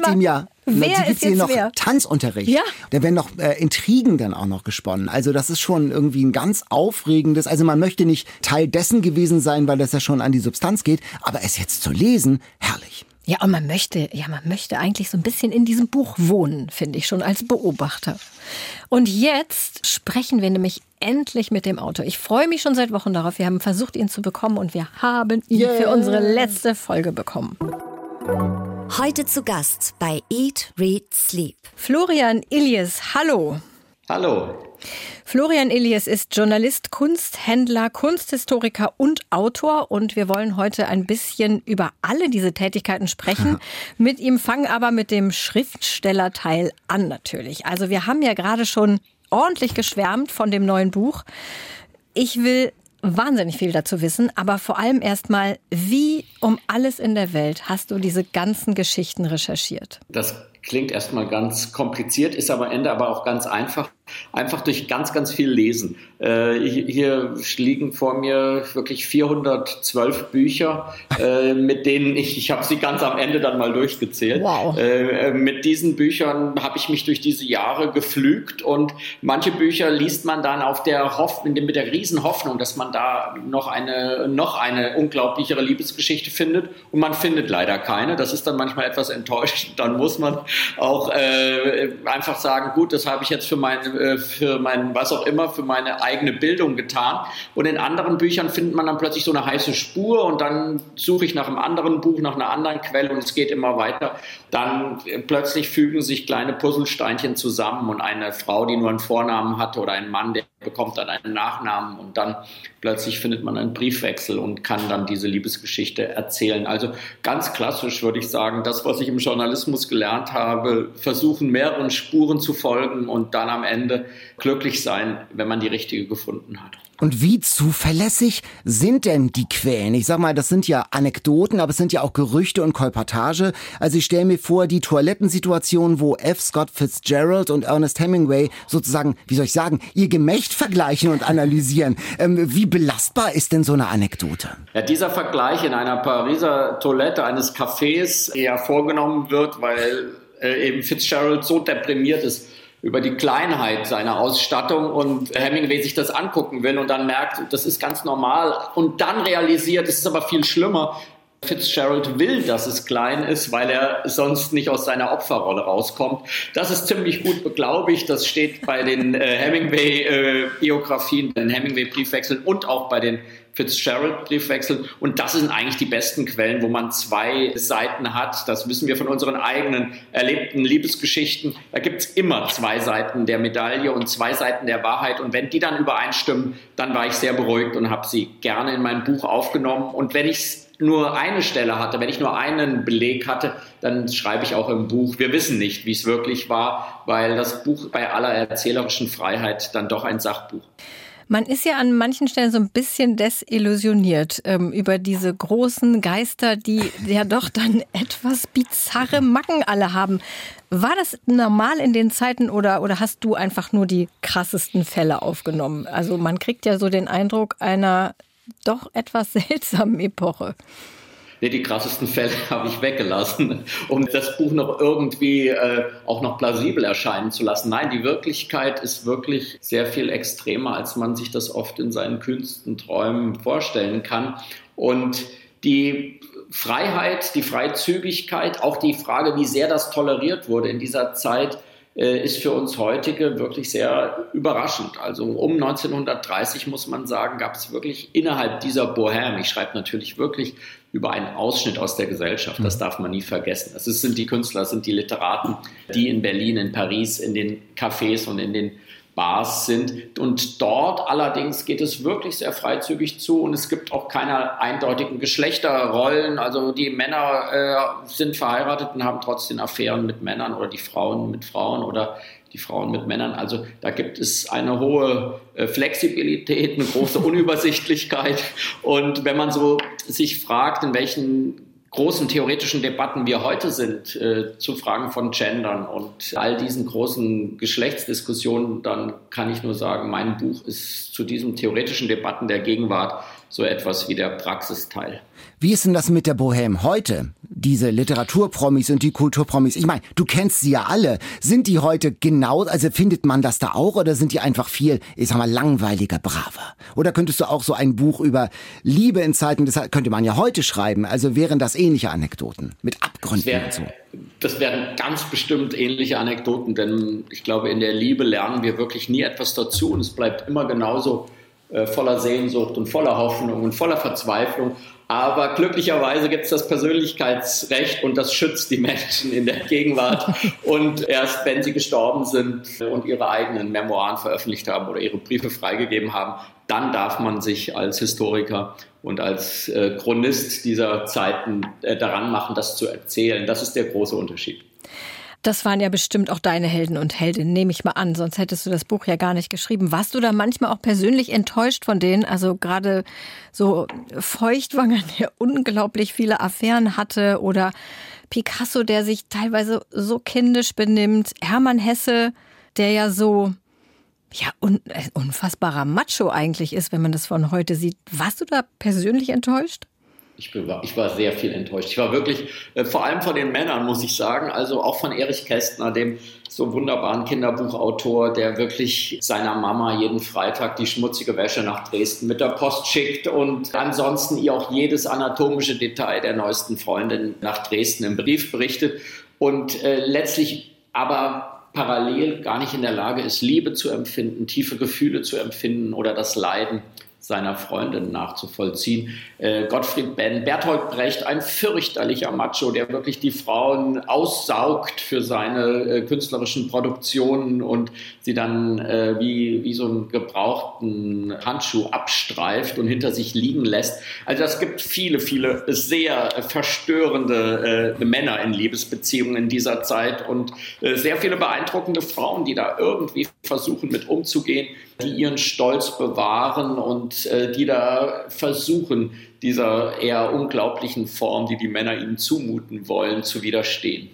noch Tanzunterricht. Ja. Da werden noch Intrigen dann auch noch gesponnen. Also das ist schon irgendwie ein ganz aufregendes, also man möchte nicht Teil dessen gewesen sein, weil das ja schon an die Substanz geht, aber es jetzt zu lesen, herrlich. Ja, und man möchte eigentlich so ein bisschen in diesem Buch wohnen, finde ich schon, als Beobachter. Und jetzt sprechen wir nämlich endlich mit dem Autor. Ich freue mich schon seit Wochen darauf. Wir haben versucht, ihn zu bekommen und wir haben ihn für unsere letzte Folge bekommen. Heute zu Gast bei Eat, Read, Sleep. Florian Illies, hallo. Hallo. Florian Illies ist Journalist, Kunsthändler, Kunsthistoriker und Autor. Und wir wollen heute ein bisschen über alle diese Tätigkeiten sprechen. Mit ihm fangen aber mit dem Schriftstellerteil an natürlich. Also wir haben ja gerade schon ordentlich geschwärmt von dem neuen Buch. Ich will wahnsinnig viel dazu wissen, aber vor allem erstmal, wie um alles in der Welt hast du diese ganzen Geschichten recherchiert? Das klingt erstmal ganz kompliziert, ist am Ende aber auch ganz einfach. Einfach durch ganz, ganz viel Lesen. Hier liegen vor mir wirklich 412 Bücher, mit denen ich habe sie ganz am Ende dann mal durchgezählt. Wow. Mit diesen Büchern habe ich mich durch diese Jahre geflügt und manche Bücher liest man dann mit der riesen Hoffnung, dass man da noch eine unglaublichere Liebesgeschichte findet und man findet leider keine. Das ist dann manchmal etwas enttäuschend. Dann muss man auch einfach sagen, gut, das habe ich jetzt für meine eigene Bildung getan. Und in anderen Büchern findet man dann plötzlich so eine heiße Spur und dann suche ich nach einem anderen Buch, nach einer anderen Quelle und es geht immer weiter. Dann plötzlich fügen sich kleine Puzzlesteinchen zusammen und eine Frau, die nur einen Vornamen hatte oder ein Mann, der bekommt dann einen Nachnamen und dann plötzlich findet man einen Briefwechsel und kann dann diese Liebesgeschichte erzählen. Also ganz klassisch würde ich sagen, das, was ich im Journalismus gelernt habe, versuchen mehreren Spuren zu folgen und dann am Ende glücklich sein, wenn man die richtige gefunden hat. Und wie zuverlässig sind denn die Quellen? Ich sag mal, das sind ja Anekdoten, aber es sind ja auch Gerüchte und Kolportage. Also ich stelle mir vor, die Toilettensituation, wo F. Scott Fitzgerald und Ernest Hemingway sozusagen, wie soll ich sagen, ihr Gemächt vergleichen und analysieren. Wie belastbar ist denn so eine Anekdote? Ja, dieser Vergleich in einer Pariser Toilette eines Cafés eher vorgenommen wird, weil eben Fitzgerald so deprimiert ist über die Kleinheit seiner Ausstattung und Hemingway sich das angucken will und dann merkt, das ist ganz normal und dann realisiert, es ist aber viel schlimmer. Fitzgerald will, dass es klein ist, weil er sonst nicht aus seiner Opferrolle rauskommt. Das ist ziemlich gut beglaubigt. Das steht bei den Hemingway-Biografien, den Hemingway-Briefwechseln und auch bei den Fitzgerald-Briefwechseln. Und das sind eigentlich die besten Quellen, wo man zwei Seiten hat. Das wissen wir von unseren eigenen erlebten Liebesgeschichten. Da gibt es immer zwei Seiten der Medaille und zwei Seiten der Wahrheit. Und wenn die dann übereinstimmen, dann war ich sehr beruhigt und habe sie gerne in mein Buch aufgenommen. Und wenn ich es nur eine Stelle hatte, wenn ich nur einen Beleg hatte, dann schreibe ich auch im Buch, wir wissen nicht, wie es wirklich war, weil das Buch bei aller erzählerischen Freiheit dann doch ein Sachbuch. Man ist ja an manchen Stellen so ein bisschen desillusioniert über diese großen Geister, die ja doch dann etwas bizarre Macken alle haben. War das normal in den Zeiten oder hast du einfach nur die krassesten Fälle aufgenommen? Also man kriegt ja so den Eindruck einer doch etwas seltsamen Epoche. Nee, die krassesten Fälle habe ich weggelassen, um das Buch noch irgendwie auch noch plausibel erscheinen zu lassen. Nein, die Wirklichkeit ist wirklich sehr viel extremer, als man sich das oft in seinen kühnsten Träumen vorstellen kann. Und die Freiheit, die Freizügigkeit, auch die Frage, wie sehr das toleriert wurde in dieser Zeit, ist für uns heutige wirklich sehr überraschend. Also um 1930, muss man sagen, gab es wirklich innerhalb dieser Bohème, ich schreibe natürlich wirklich über einen Ausschnitt aus der Gesellschaft, das darf man nie vergessen. Es sind die Künstler, es sind die Literaten, die in Berlin, in Paris, in den Cafés und in den Bars sind. Und dort allerdings geht es wirklich sehr freizügig zu und es gibt auch keine eindeutigen Geschlechterrollen. Also die Männer sind verheiratet und haben trotzdem Affären mit Männern oder die Frauen mit Frauen oder die Frauen mit Männern. Also da gibt es eine hohe Flexibilität, eine große Unübersichtlichkeit. Und wenn man so sich fragt, in welchen großen theoretischen Debatten wir heute sind, zu Fragen von Gendern und all diesen großen Geschlechtsdiskussionen, dann kann ich nur sagen, mein Buch ist zu diesen theoretischen Debatten der Gegenwart so etwas wie der Praxisteil. Wie ist denn das mit der Bohème heute? Diese Literaturpromis und die Kulturpromis, ich meine, du kennst sie ja alle. Sind die heute genau, also findet man das da auch oder sind die einfach viel, ich sag mal, langweiliger, braver? Oder könntest du auch so ein Buch über Liebe in Zeiten, das könnte man ja heute schreiben, also wären das ähnliche Anekdoten mit Abgründen und so? Das wären ganz bestimmt ähnliche Anekdoten, denn ich glaube, in der Liebe lernen wir wirklich nie etwas dazu und es bleibt immer genauso voller Sehnsucht und voller Hoffnung und voller Verzweiflung. Aber glücklicherweise gibt es das Persönlichkeitsrecht und das schützt die Menschen in der Gegenwart. Und erst wenn sie gestorben sind und ihre eigenen Memoiren veröffentlicht haben oder ihre Briefe freigegeben haben, dann darf man sich als Historiker und als Chronist dieser Zeiten daran machen, das zu erzählen. Das ist der große Unterschied. Das waren ja bestimmt auch deine Helden und Heldinnen, nehme ich mal an. Sonst hättest du das Buch ja gar nicht geschrieben. Warst du da manchmal auch persönlich enttäuscht von denen? Also gerade so Feuchtwanger, der unglaublich viele Affären hatte, oder Picasso, der sich teilweise so kindisch benimmt. Hermann Hesse, der ja so unfassbarer Macho eigentlich ist, wenn man das von heute sieht. Warst du da persönlich enttäuscht? Ich war sehr viel enttäuscht. Ich war wirklich, vor allem von den Männern, muss ich sagen, also auch von Erich Kästner, dem so wunderbaren Kinderbuchautor, der wirklich seiner Mama jeden Freitag die schmutzige Wäsche nach Dresden mit der Post schickt und ansonsten ihr auch jedes anatomische Detail der neuesten Freundin nach Dresden im Brief berichtet und letztlich aber parallel gar nicht in der Lage ist, Liebe zu empfinden, tiefe Gefühle zu empfinden oder das Leiden seiner Freundin nachzuvollziehen. Gottfried Benn, Bertolt Brecht, ein fürchterlicher Macho, der wirklich die Frauen aussaugt für seine künstlerischen Produktionen und sie dann wie so einen gebrauchten Handschuh abstreift und hinter sich liegen lässt. Also es gibt viele, viele sehr verstörende Männer in Liebesbeziehungen in dieser Zeit und sehr viele beeindruckende Frauen, die da irgendwie versuchen, mit umzugehen, die ihren Stolz bewahren und die da versuchen, dieser eher unglaublichen Form, die die Männer ihnen zumuten wollen, zu widerstehen.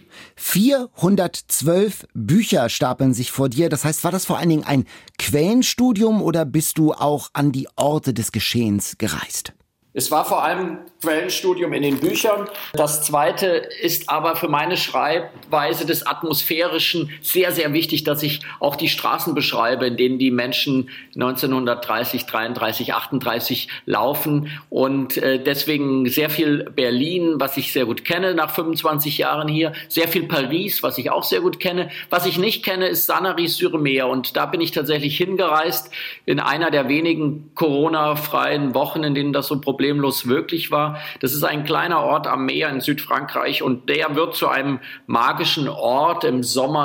412 Bücher stapeln sich vor dir. Das heißt, war das vor allen Dingen ein Quellenstudium oder bist du auch an die Orte des Geschehens gereist? Es war vor allem Quellenstudium in den Büchern. Das Zweite ist aber für meine Schreibweise des Atmosphärischen sehr, sehr wichtig, dass ich auch die Straßen beschreibe, in denen die Menschen 1930, 33, 38 laufen. Und deswegen sehr viel Berlin, was ich sehr gut kenne nach 25 Jahren hier. Sehr viel Paris, was ich auch sehr gut kenne. Was ich nicht kenne, ist Sanary-sur-Mer. Und da bin ich tatsächlich hingereist in einer der wenigen Corona-freien Wochen, in denen das so problematisch problemlos möglich war. Das ist ein kleiner Ort am Meer in Südfrankreich und der wird zu einem magischen Ort im Sommer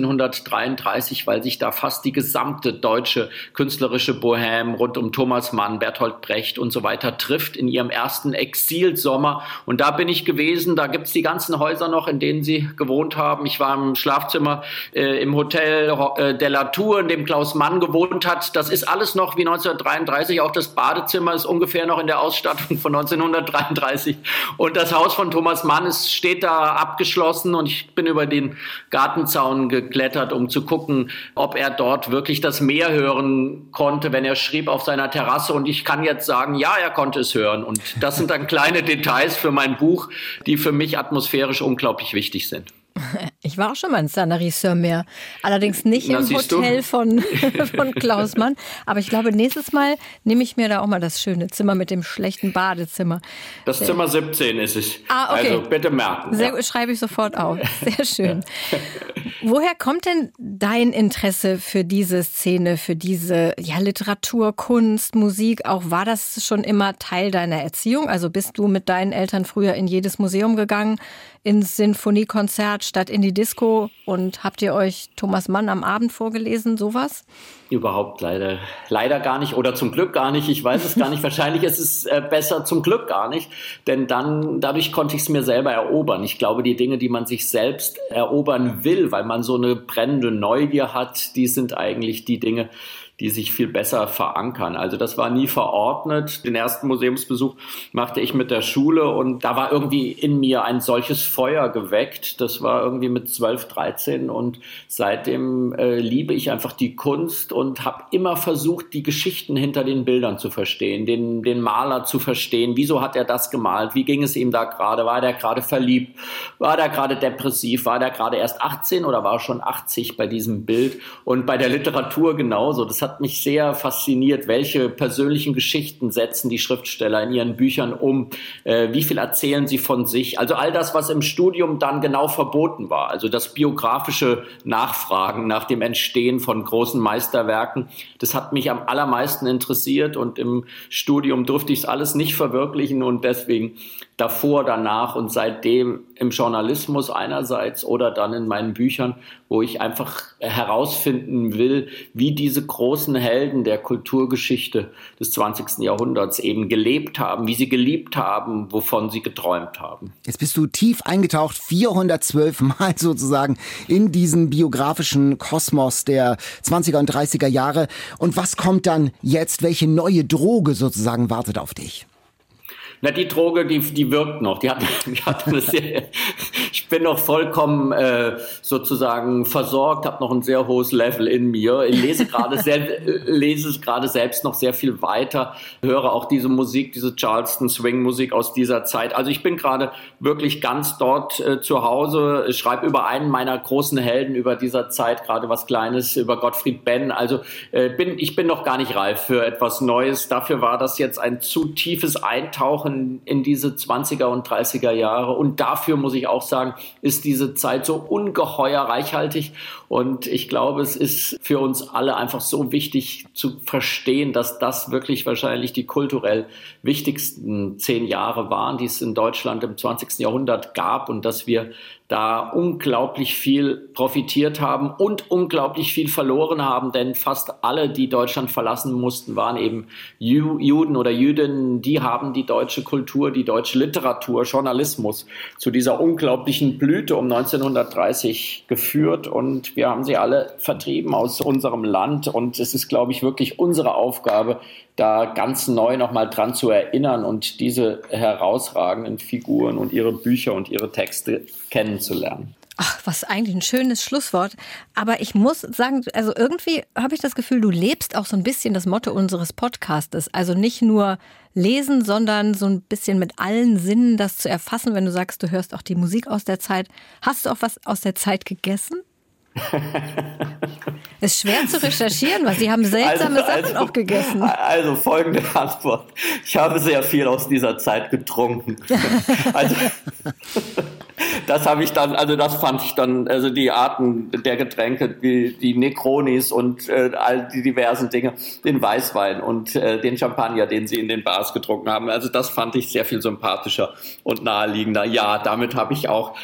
1933, weil sich da fast die gesamte deutsche künstlerische Bohème rund um Thomas Mann, Bertolt Brecht und so weiter trifft in ihrem ersten Exilsommer. Und da bin ich gewesen, da gibt's die ganzen Häuser noch, in denen sie gewohnt haben. Ich war im Schlafzimmer im Hotel de la Tour, in dem Klaus Mann gewohnt hat. Das ist alles noch wie 1933, auch das Badezimmer ist ungefähr noch in der Ausstattung von 1933. Und das Haus von Thomas Mann steht da abgeschlossen und ich bin über den Gartenzaun geklettert, um zu gucken, ob er dort wirklich das Meer hören konnte, wenn er schrieb auf seiner Terrasse. Und ich kann jetzt sagen, ja, er konnte es hören. Und das sind dann kleine Details für mein Buch, die für mich atmosphärisch unglaublich wichtig sind. Ich war auch schon mal in Sanary-sur-Mer, allerdings nicht im Hotel von Klaus Mann. Aber ich glaube, nächstes Mal nehme ich mir da auch mal das schöne Zimmer mit dem schlechten Badezimmer. Das Zimmer 17 ist es. Okay. Also bitte merken. Sehr gut, schreibe ich sofort auf. Sehr schön. Woher kommt denn dein Interesse für diese Szene, für diese Literatur, Kunst, Musik? Auch war das schon immer Teil deiner Erziehung? Also bist du mit deinen Eltern früher in jedes Museum gegangen, ins Sinfoniekonzert statt in die Disco und habt ihr euch Thomas Mann am Abend vorgelesen, sowas? Überhaupt leider gar nicht oder zum Glück gar nicht. Ich weiß es gar nicht. Wahrscheinlich ist es besser zum Glück gar nicht, denn dadurch konnte ich es mir selber erobern. Ich glaube, die Dinge, die man sich selbst erobern will, weil man so eine brennende Neugier hat, die sind eigentlich die Dinge, die sich viel besser verankern. Also das war nie verordnet. Den ersten Museumsbesuch machte ich mit der Schule und da war irgendwie in mir ein solches Feuer geweckt. Das war irgendwie mit 12, 13 und seitdem liebe ich einfach die Kunst und habe immer versucht, die Geschichten hinter den Bildern zu verstehen, den Maler zu verstehen. Wieso hat er das gemalt? Wie ging es ihm da gerade? War der gerade verliebt? War der gerade depressiv? War der gerade erst 18 oder war er schon 80 bei diesem Bild? Und bei der Literatur genauso. Das hat mich sehr fasziniert, welche persönlichen Geschichten setzen die Schriftsteller in ihren Büchern um, wie viel erzählen sie von sich. Also all das, was im Studium dann genau verboten war, also das biografische Nachfragen nach dem Entstehen von großen Meisterwerken, das hat mich am allermeisten interessiert und im Studium durfte ich es alles nicht verwirklichen und deswegen davor, danach und seitdem im Journalismus einerseits oder dann in meinen Büchern, wo ich einfach herausfinden will, wie diese großen Helden der Kulturgeschichte des 20. Jahrhunderts eben gelebt haben, wie sie geliebt haben, wovon sie geträumt haben. Jetzt bist du tief eingetaucht, 412 Mal sozusagen in diesen biografischen Kosmos der 20er und 30er Jahre. Und was kommt dann jetzt? Welche neue Droge sozusagen wartet auf dich? Na, die Droge, die wirkt noch. Die hat eine ich bin noch vollkommen sozusagen versorgt, habe noch ein sehr hohes Level in mir. Ich lese es gerade selbst noch sehr viel weiter, höre auch diese Musik, diese Charleston Swing Musik aus dieser Zeit. Also ich bin gerade wirklich ganz dort zu Hause, schreibe über einen meiner großen Helden über dieser Zeit, gerade was Kleines, über Gottfried Benn. Also ich bin noch gar nicht reif für etwas Neues. Dafür war das jetzt ein zu tiefes Eintauchen in diese 20er und 30er Jahre. Und dafür, muss ich auch sagen, ist diese Zeit so ungeheuer reichhaltig. Und ich glaube, es ist für uns alle einfach so wichtig zu verstehen, dass das wirklich wahrscheinlich die kulturell wichtigsten 10 Jahre waren, die es in Deutschland im 20. Jahrhundert gab und dass wir da unglaublich viel profitiert haben und unglaublich viel verloren haben, denn fast alle, die Deutschland verlassen mussten, waren eben Juden oder Jüdinnen, die haben die deutsche Kultur, die deutsche Literatur, Journalismus zu dieser unglaublichen Blüte um 1930 geführt und wir haben sie alle vertrieben aus unserem Land und es ist, glaube ich, wirklich unsere Aufgabe, da ganz neu nochmal dran zu erinnern und diese herausragenden Figuren und ihre Bücher und ihre Texte kennenzulernen. Ach, was eigentlich ein schönes Schlusswort. Aber ich muss sagen, also irgendwie habe ich das Gefühl, du lebst auch so ein bisschen das Motto unseres Podcastes. Also nicht nur lesen, sondern so ein bisschen mit allen Sinnen das zu erfassen. Wenn du sagst, du hörst auch die Musik aus der Zeit. Hast du auch was aus der Zeit gegessen? Ist schwer zu recherchieren, weil Sie haben seltsame Sachen auch gegessen. Also folgende Antwort. Ich habe sehr viel aus dieser Zeit getrunken. Das habe ich dann, also das fand ich dann, also die Arten der Getränke, wie die Negronis und all die diversen Dinge, den Weißwein und den Champagner, den sie in den Bars getrunken haben. Also das fand ich sehr viel sympathischer und naheliegender. Ja, damit habe ich auch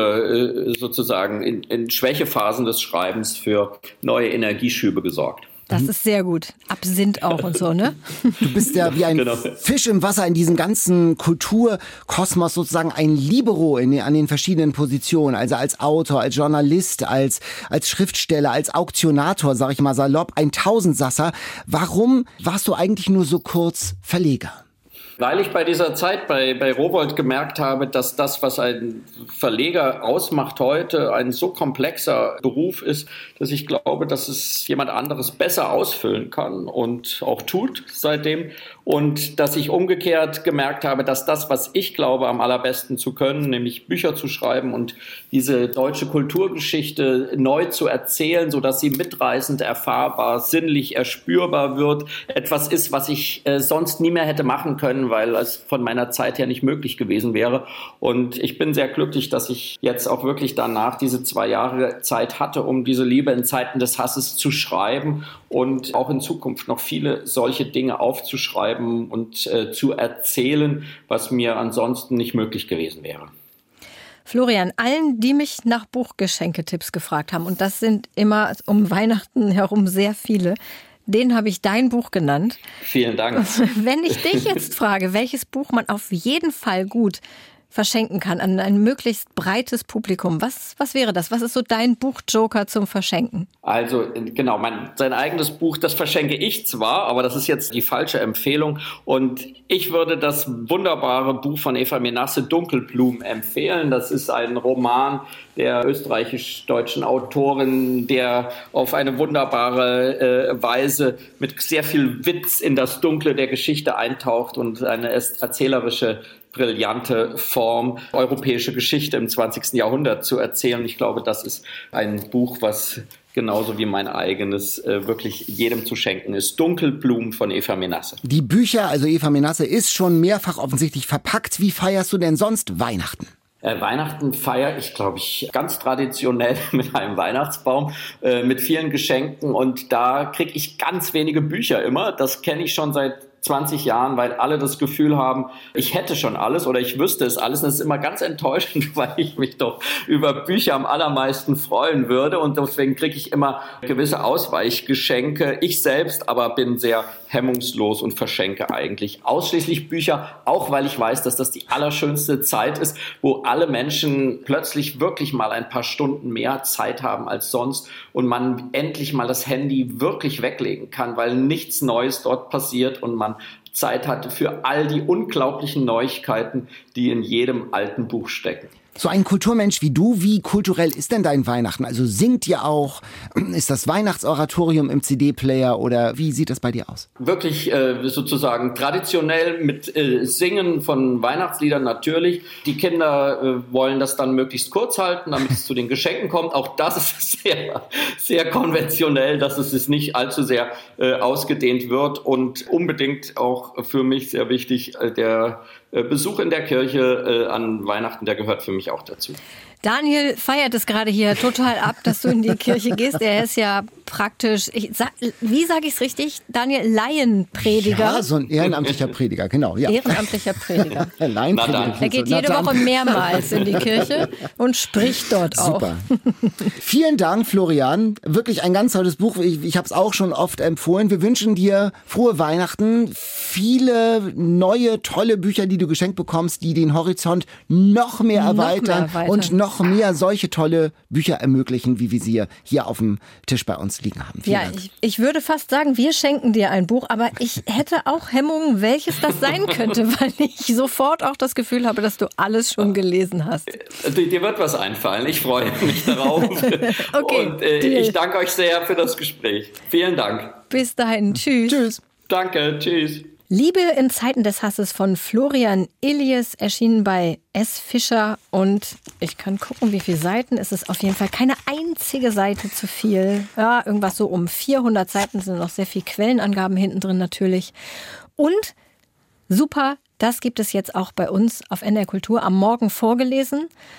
für sozusagen in Schwächephasen des Schreibens für neue Energieschübe gesorgt. Das ist sehr gut. Absinth auch und so, ne? Du bist ja wie ein Fisch im Wasser in diesem ganzen Kulturkosmos, sozusagen ein Libero an den verschiedenen Positionen. Also als Autor, als Journalist, als Schriftsteller, als Auktionator, sag ich mal salopp, ein Tausendsasser. Warum warst du eigentlich nur so kurz Verleger? Weil ich bei dieser Zeit bei Rowohlt gemerkt habe, dass das, was ein Verleger ausmacht heute, ein so komplexer Beruf ist, dass ich glaube, dass es jemand anderes besser ausfüllen kann und auch tut seitdem. Und dass ich umgekehrt gemerkt habe, dass das, was ich glaube, am allerbesten zu können, nämlich Bücher zu schreiben und diese deutsche Kulturgeschichte neu zu erzählen, sodass sie mitreißend, erfahrbar, sinnlich erspürbar wird, etwas ist, was ich sonst nie mehr hätte machen können, weil es von meiner Zeit her nicht möglich gewesen wäre. Und ich bin sehr glücklich, dass ich jetzt auch wirklich danach diese 2 Jahre Zeit hatte, um diese Liebe in Zeiten des Hasses zu schreiben und auch in Zukunft noch viele solche Dinge aufzuschreiben und zu erzählen, was mir ansonsten nicht möglich gewesen wäre. Florian, allen, die mich nach Buchgeschenketipps gefragt haben, und das sind immer um Weihnachten herum sehr viele, denen habe ich dein Buch genannt. Vielen Dank. Wenn ich dich jetzt frage, welches Buch man auf jeden Fall gut verschenken kann an ein möglichst breites Publikum, was wäre das? Was ist so dein Buchjoker zum Verschenken? Also genau, sein eigenes Buch, das verschenke ich zwar, aber das ist jetzt die falsche Empfehlung. Und ich würde das wunderbare Buch von Eva Menasse, Dunkelblumen, empfehlen. Das ist ein Roman der österreichisch-deutschen Autorin, der auf eine wunderbare Weise mit sehr viel Witz in das Dunkle der Geschichte eintaucht und eine erzählerische brillante Form, europäische Geschichte im 20. Jahrhundert zu erzählen. Ich glaube, das ist ein Buch, was genauso wie mein eigenes wirklich jedem zu schenken ist. Dunkelblumen von Eva Menasse. Die Bücher, also Eva Menasse, ist schon mehrfach offensichtlich verpackt. Wie feierst du denn sonst Weihnachten? Weihnachten feiere ich, glaube ich, ganz traditionell mit einem Weihnachtsbaum, mit vielen Geschenken. Und da kriege ich ganz wenige Bücher immer. Das kenne ich schon seit 20 Jahren, weil alle das Gefühl haben, ich hätte schon alles oder ich wüsste es alles. Und das ist immer ganz enttäuschend, weil ich mich doch über Bücher am allermeisten freuen würde. Und deswegen kriege ich immer gewisse Ausweichgeschenke. Ich selbst aber bin sehr hemmungslos und verschenke eigentlich ausschließlich Bücher, auch weil ich weiß, dass das die allerschönste Zeit ist, wo alle Menschen plötzlich wirklich mal ein paar Stunden mehr Zeit haben als sonst und man endlich mal das Handy wirklich weglegen kann, weil nichts Neues dort passiert und man Zeit hatte für all die unglaublichen Neuigkeiten, die in jedem alten Buch stecken. So ein Kulturmensch wie du, wie kulturell ist denn dein Weihnachten? Also singt ihr auch? Ist das Weihnachtsoratorium im CD-Player oder wie sieht das bei dir aus? Wirklich sozusagen traditionell mit Singen von Weihnachtsliedern natürlich. Die Kinder wollen das dann möglichst kurz halten, damit es zu den Geschenken kommt. Auch das ist sehr, sehr konventionell, dass es nicht allzu sehr ausgedehnt wird. Und unbedingt auch für mich sehr wichtig, der Besuch in der Kirche an Weihnachten, der gehört für mich auch dazu. Daniel feiert es gerade hier total ab, dass du in die Kirche gehst. Er ist ja praktisch, wie sage ich es richtig, Daniel, Laienprediger. Ja, so ein ehrenamtlicher Prediger, genau. Ja. Ehrenamtlicher Prediger. Laienprediger. Er geht jede Woche mehrmals in die Kirche und spricht dort auch. Super. Vielen Dank, Florian. Wirklich ein ganz tolles Buch. Ich habe es auch schon oft empfohlen. Wir wünschen dir frohe Weihnachten, viele neue, tolle Bücher, die du geschenkt bekommst, die den Horizont noch mehr erweitern und noch mehr solche tolle Bücher ermöglichen, wie wir sie hier auf dem Tisch bei uns liegen haben. Vielen Dank. Ich würde fast sagen, wir schenken dir ein Buch, aber ich hätte auch Hemmungen, welches das sein könnte, weil ich sofort auch das Gefühl habe, dass du alles schon gelesen hast. Dir wird was einfallen. Ich freue mich darauf. Okay, und ich danke euch sehr für das Gespräch. Vielen Dank. Bis dahin. Tschüss. Tschüss. Danke. Tschüss. Liebe in Zeiten des Hasses von Florian Illies, erschienen bei S. Fischer, und ich kann gucken, wie viele Seiten. Es ist auf jeden Fall keine einzige Seite zu viel. Ja, irgendwas so um 400 Seiten, sind noch sehr viele Quellenangaben hinten drin natürlich. Und super, das gibt es jetzt auch bei uns auf NDR Kultur am Morgen vorgelesen.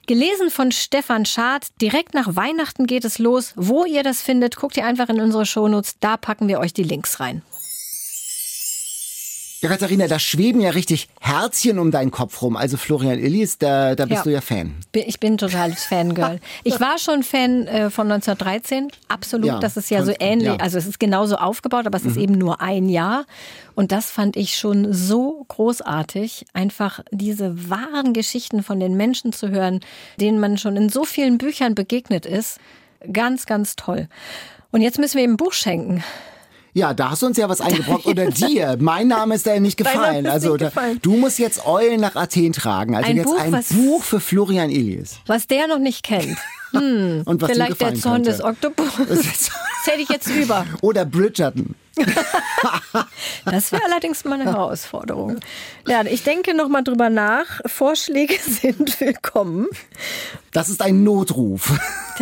Gelesen von Stefan Schad. Direkt nach Weihnachten geht es los. Wo ihr das findet, guckt ihr einfach in unsere Shownotes. Da packen wir euch die Links rein. Ja, Katharina, da schweben ja richtig Herzchen um deinen Kopf rum. Also Florian Illies, da bist du ja Fan. Ich bin totales Fangirl. Ich war schon Fan von 1913, absolut. Ja, das ist ja so ähnlich. Ja. Also es ist genauso aufgebaut, aber es ist eben nur ein Jahr. Und das fand ich schon so großartig, einfach diese wahren Geschichten von den Menschen zu hören, denen man schon in so vielen Büchern begegnet ist. Ganz, ganz toll. Und jetzt müssen wir ihm ein Buch schenken. Ja, da hast du uns ja was eingebrockt. Oder dir. Mein Name ist dir nicht gefallen. Also du musst jetzt Eulen nach Athen tragen. Also ein Buch für Florian Illies. Was der noch nicht kennt. Und was vielleicht der Zorn des Oktopus. Das hätte ich jetzt über. Oder Bridgerton. Das wäre allerdings mal eine Herausforderung. Ja, ich denke noch mal drüber nach. Vorschläge sind willkommen. Das ist ein Notruf.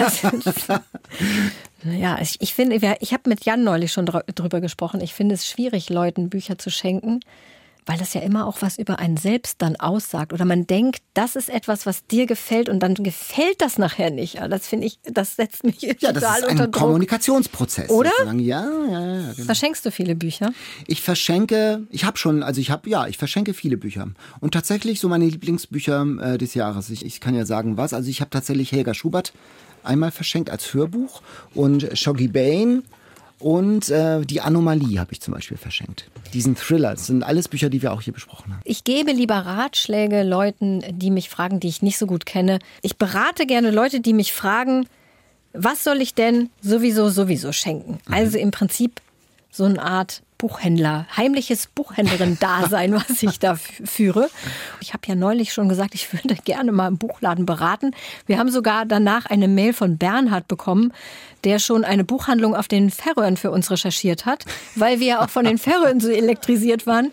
Ja, ich finde, ich habe mit Jan neulich schon drüber gesprochen. Ich finde es schwierig, Leuten Bücher zu schenken, weil das ja immer auch was über einen selbst dann aussagt. Oder man denkt, das ist etwas, was dir gefällt und dann gefällt das nachher nicht. Das finde ich, das setzt mich total unter Druck. Ja, das ist ein Kommunikationsprozess. Oder? Ja, genau. Verschenkst du viele Bücher? Ich verschenke viele Bücher. Und tatsächlich so meine Lieblingsbücher des Jahres. Ich kann ja sagen was. Also ich habe tatsächlich Helga Schubert einmal verschenkt als Hörbuch und Shoghi Bain und Die Anomalie habe ich zum Beispiel verschenkt. Diesen Thriller, das sind alles Bücher, die wir auch hier besprochen haben. Ich gebe lieber Ratschläge Leuten, die mich fragen, die ich nicht so gut kenne. Ich berate gerne Leute, die mich fragen, was soll ich denn sowieso schenken? Also im Prinzip so eine Art Buchhändler, heimliches Buchhändlerin-Dasein, was ich da führe. Ich habe ja neulich schon gesagt, ich würde gerne mal im Buchladen beraten. Wir haben sogar danach eine Mail von Bernhard bekommen, der schon eine Buchhandlung auf den Färöern für uns recherchiert hat, weil wir ja auch von den Färöern so elektrisiert waren.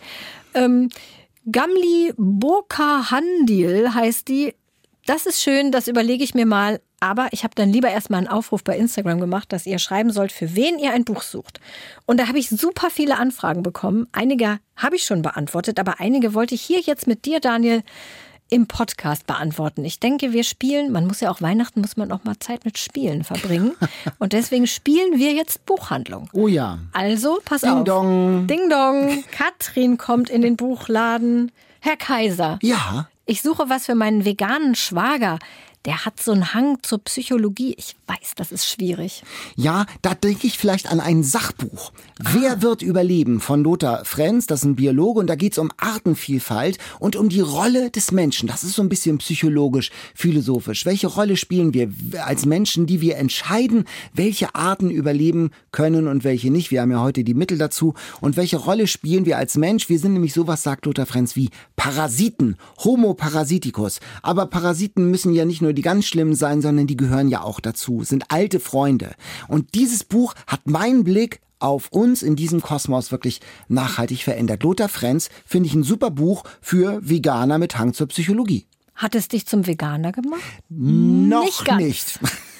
Gamli Bokahandil heißt die. Das ist schön, das überlege ich mir mal. Aber ich habe dann lieber erstmal einen Aufruf bei Instagram gemacht, dass ihr schreiben sollt, für wen ihr ein Buch sucht. Und da habe ich super viele Anfragen bekommen. Einige habe ich schon beantwortet, aber einige wollte ich hier jetzt mit dir, Daniel, im Podcast beantworten. Ich denke, wir spielen, muss ja auch mal Zeit mit Spielen verbringen. Und deswegen spielen wir jetzt Buchhandlung. Oh ja. Also, pass Ding auf. Dong. Ding Dong. Katrin kommt in den Buchladen. Herr Kaiser. Ja. Ich suche was für meinen veganen Schwager. Der hat so einen Hang zur Psychologie. Ich weiß, das ist schwierig. Ja, da denke ich vielleicht an ein Sachbuch. Wer wird überleben? Von Lothar Frenz, das ist ein Biologe. Und da geht es um Artenvielfalt und um die Rolle des Menschen. Das ist so ein bisschen psychologisch, philosophisch. Welche Rolle spielen wir als Menschen, die wir entscheiden, welche Arten überleben können und welche nicht? Wir haben ja heute die Mittel dazu. Und welche Rolle spielen wir als Mensch? Wir sind nämlich sowas, sagt Lothar Frenz, wie Parasiten. Homo parasiticus. Aber Parasiten müssen ja nicht nur die ganz schlimmen sein, sondern die gehören ja auch dazu, sind alte Freunde. Und dieses Buch hat meinen Blick auf uns in diesem Kosmos wirklich nachhaltig verändert. Lothar Frenz finde ich ein super Buch für Veganer mit Hang zur Psychologie. Hat es dich zum Veganer gemacht? Noch nicht.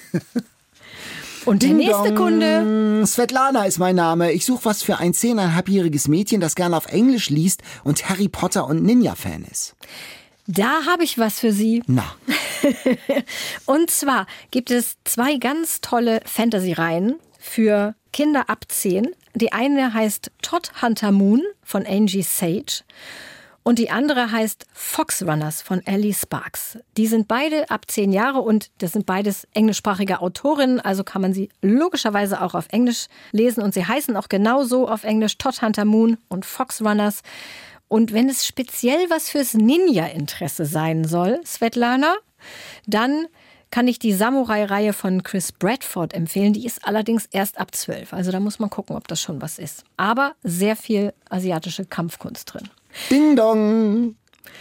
Und der nächste Kunde? Svetlana ist mein Name. Ich suche was für ein 10,5-jähriges Mädchen, das gerne auf Englisch liest und Harry Potter und Ninja-Fan ist. Da habe ich was für Sie. Na. Und zwar gibt es 2 ganz tolle Fantasy-Reihen für Kinder ab 10. Die eine heißt Todd Hunter Moon von Angie Sage und die andere heißt Fox Runners von Ellie Sparks. Die sind beide ab 10 Jahre und das sind beides englischsprachige Autorinnen, also kann man sie logischerweise auch auf Englisch lesen und sie heißen auch genauso auf Englisch Todd Hunter Moon und Fox Runners. Und wenn es speziell was fürs Ninja-Interesse sein soll, Svetlana, dann kann ich die Samurai-Reihe von Chris Bradford empfehlen. Die ist allerdings erst ab 12. Also da muss man gucken, ob das schon was ist. Aber sehr viel asiatische Kampfkunst drin. Ding Dong!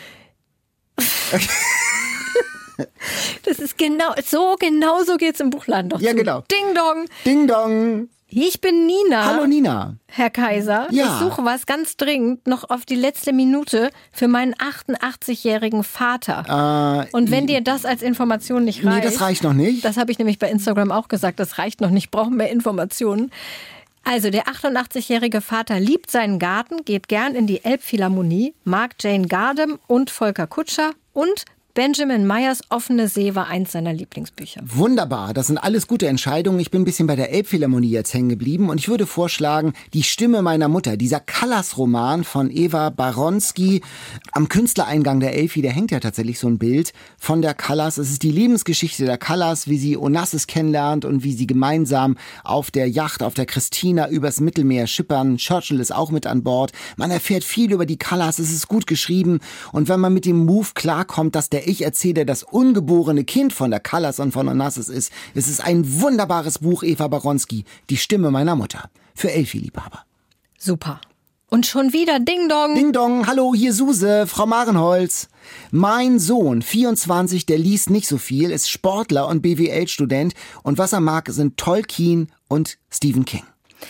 Das ist genau so geht's im Buchladen doch ja, zu. Genau. Ding Dong! Ding Dong! Ich bin Nina. Hallo Nina. Herr Kaiser, ja. Ich suche was ganz dringend noch auf die letzte Minute für meinen 88-jährigen Vater. Und wenn dir das als Information nicht reicht... Nee, das reicht noch nicht. Das habe ich nämlich bei Instagram auch gesagt, das reicht noch nicht, brauchen mehr Informationen. Also der 88-jährige Vater liebt seinen Garten, geht gern in die Elbphilharmonie, mag Jane Gardem und Volker Kutscher und Benjamin Meyers Offene See war eins seiner Lieblingsbücher. Wunderbar, das sind alles gute Entscheidungen. Ich bin ein bisschen bei der Elbphilharmonie jetzt hängen geblieben und ich würde vorschlagen, Die Stimme meiner Mutter, dieser Callas-Roman von Eva Baronski. Am Künstlereingang der Elfi, da hängt ja tatsächlich so ein Bild von der Callas. Es ist die Lebensgeschichte der Callas, wie sie Onassis kennenlernt und wie sie gemeinsam auf der Yacht, auf der Christina übers Mittelmeer schippern. Churchill ist auch mit an Bord. Man erfährt viel über die Callas, es ist gut geschrieben und wenn man mit dem Move klarkommt, dass der Ich-Erzähler das ungeborene Kind von der Callas und von Onassis ist, es ist ein wunderbares Buch, Eva Baronski, Die Stimme meiner Mutter, für Elfi-Liebhaber. Super. Und schon wieder Ding Dong. Ding Dong, hallo, hier Suse, Frau Marenholz. Mein Sohn, 24, der liest nicht so viel, ist Sportler und BWL-Student und was er mag, sind Tolkien und Stephen King.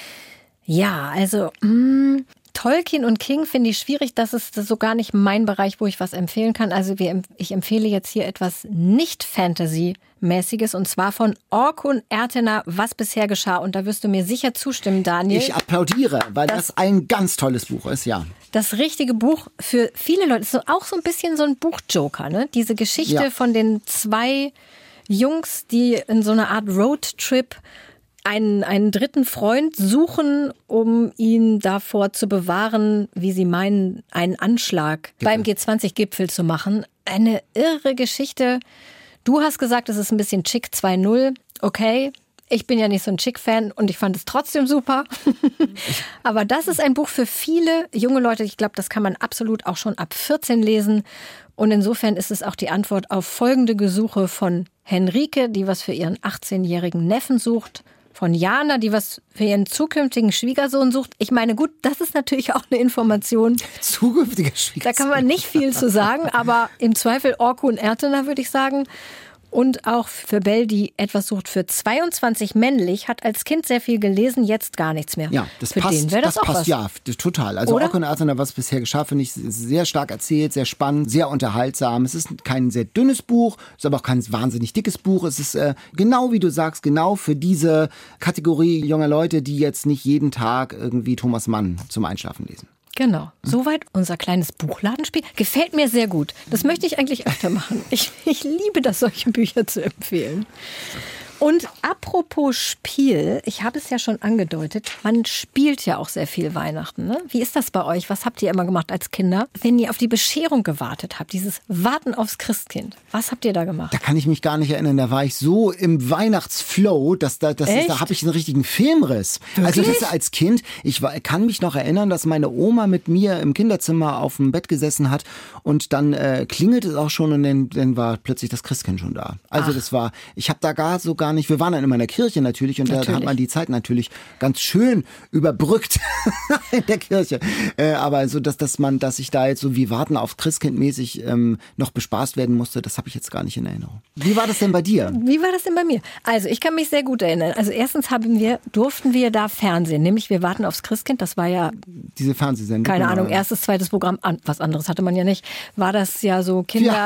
Ja, also Tolkien und King finde ich schwierig. Das ist so gar nicht mein Bereich, wo ich was empfehlen kann. Also ich empfehle jetzt hier etwas Nicht-Fantasy-mäßiges und zwar von Orkun Ertener, Was bisher geschah. Und da wirst du mir sicher zustimmen, Daniel. Ich applaudiere, weil das ein ganz tolles Buch ist, ja. Das richtige Buch für viele Leute ist auch so ein bisschen so ein Buchjoker, ne? Diese Geschichte von den zwei Jungs, die in so einer Art Roadtrip einen dritten Freund suchen, um ihn davor zu bewahren, wie sie meinen, einen Anschlag beim G20-Gipfel zu machen. Eine irre Geschichte. Du hast gesagt, es ist ein bisschen Chick 2.0. Okay, ich bin ja nicht so ein Chick-Fan und ich fand es trotzdem super. Aber das ist ein Buch für viele junge Leute. Ich glaube, das kann man absolut auch schon ab 14 lesen. Und insofern ist es auch die Antwort auf folgende Gesuche von Henrike, die was für ihren 18-jährigen Neffen sucht. Von Jana, die was für ihren zukünftigen Schwiegersohn sucht. Ich meine, gut, das ist natürlich auch eine Information. Zukünftiger Schwiegersohn. Da kann man nicht viel zu sagen, aber im Zweifel Orkun Ertener, würde ich sagen. Und auch für Bell, die etwas sucht für 22 männlich, hat als Kind sehr viel gelesen, jetzt gar nichts mehr. Ja, das für passt, den das auch passt was. Ja, total. Also Orkun Ertener, Was bisher geschah, finde ich sehr stark erzählt, sehr spannend, sehr unterhaltsam. Es ist kein sehr dünnes Buch, ist aber auch kein wahnsinnig dickes Buch. Es ist genau, wie du sagst, genau für diese Kategorie junger Leute, die jetzt nicht jeden Tag irgendwie Thomas Mann zum Einschlafen lesen. Genau. Soweit unser kleines Buchladenspiel. Gefällt mir sehr gut. Das möchte ich eigentlich öfter machen. Ich liebe das, solche Bücher zu empfehlen. Und apropos Spiel, ich habe es ja schon angedeutet, man spielt ja auch sehr viel Weihnachten. Ne? Wie ist das bei euch? Was habt ihr immer gemacht als Kinder, wenn ihr auf die Bescherung gewartet habt? Dieses Warten aufs Christkind. Was habt ihr da gemacht? Da kann ich mich gar nicht erinnern. Da war ich so im Weihnachtsflow, da habe ich einen richtigen Filmriss. Wirklich? Also das ist als Kind, kann mich noch erinnern, dass meine Oma mit mir im Kinderzimmer auf dem Bett gesessen hat und dann klingelt es auch schon und dann war plötzlich das Christkind schon da. Also ich habe da gar nicht, wir waren dann immer in der Kirche natürlich und da hat man die Zeit natürlich ganz schön überbrückt in der Kirche. Aber so, dass ich da jetzt so wie Warten auf Christkind mäßig noch bespaßt werden musste, das habe ich jetzt gar nicht in Erinnerung. Wie war das denn bei dir? Wie war das denn bei mir? Also ich kann mich sehr gut erinnern. Also erstens durften wir da Fernsehen, nämlich wir warten aufs Christkind, das war ja diese Fernsehsendung. Keine Ahnung, erstes, zweites Programm, was anderes hatte man ja nicht. War das ja so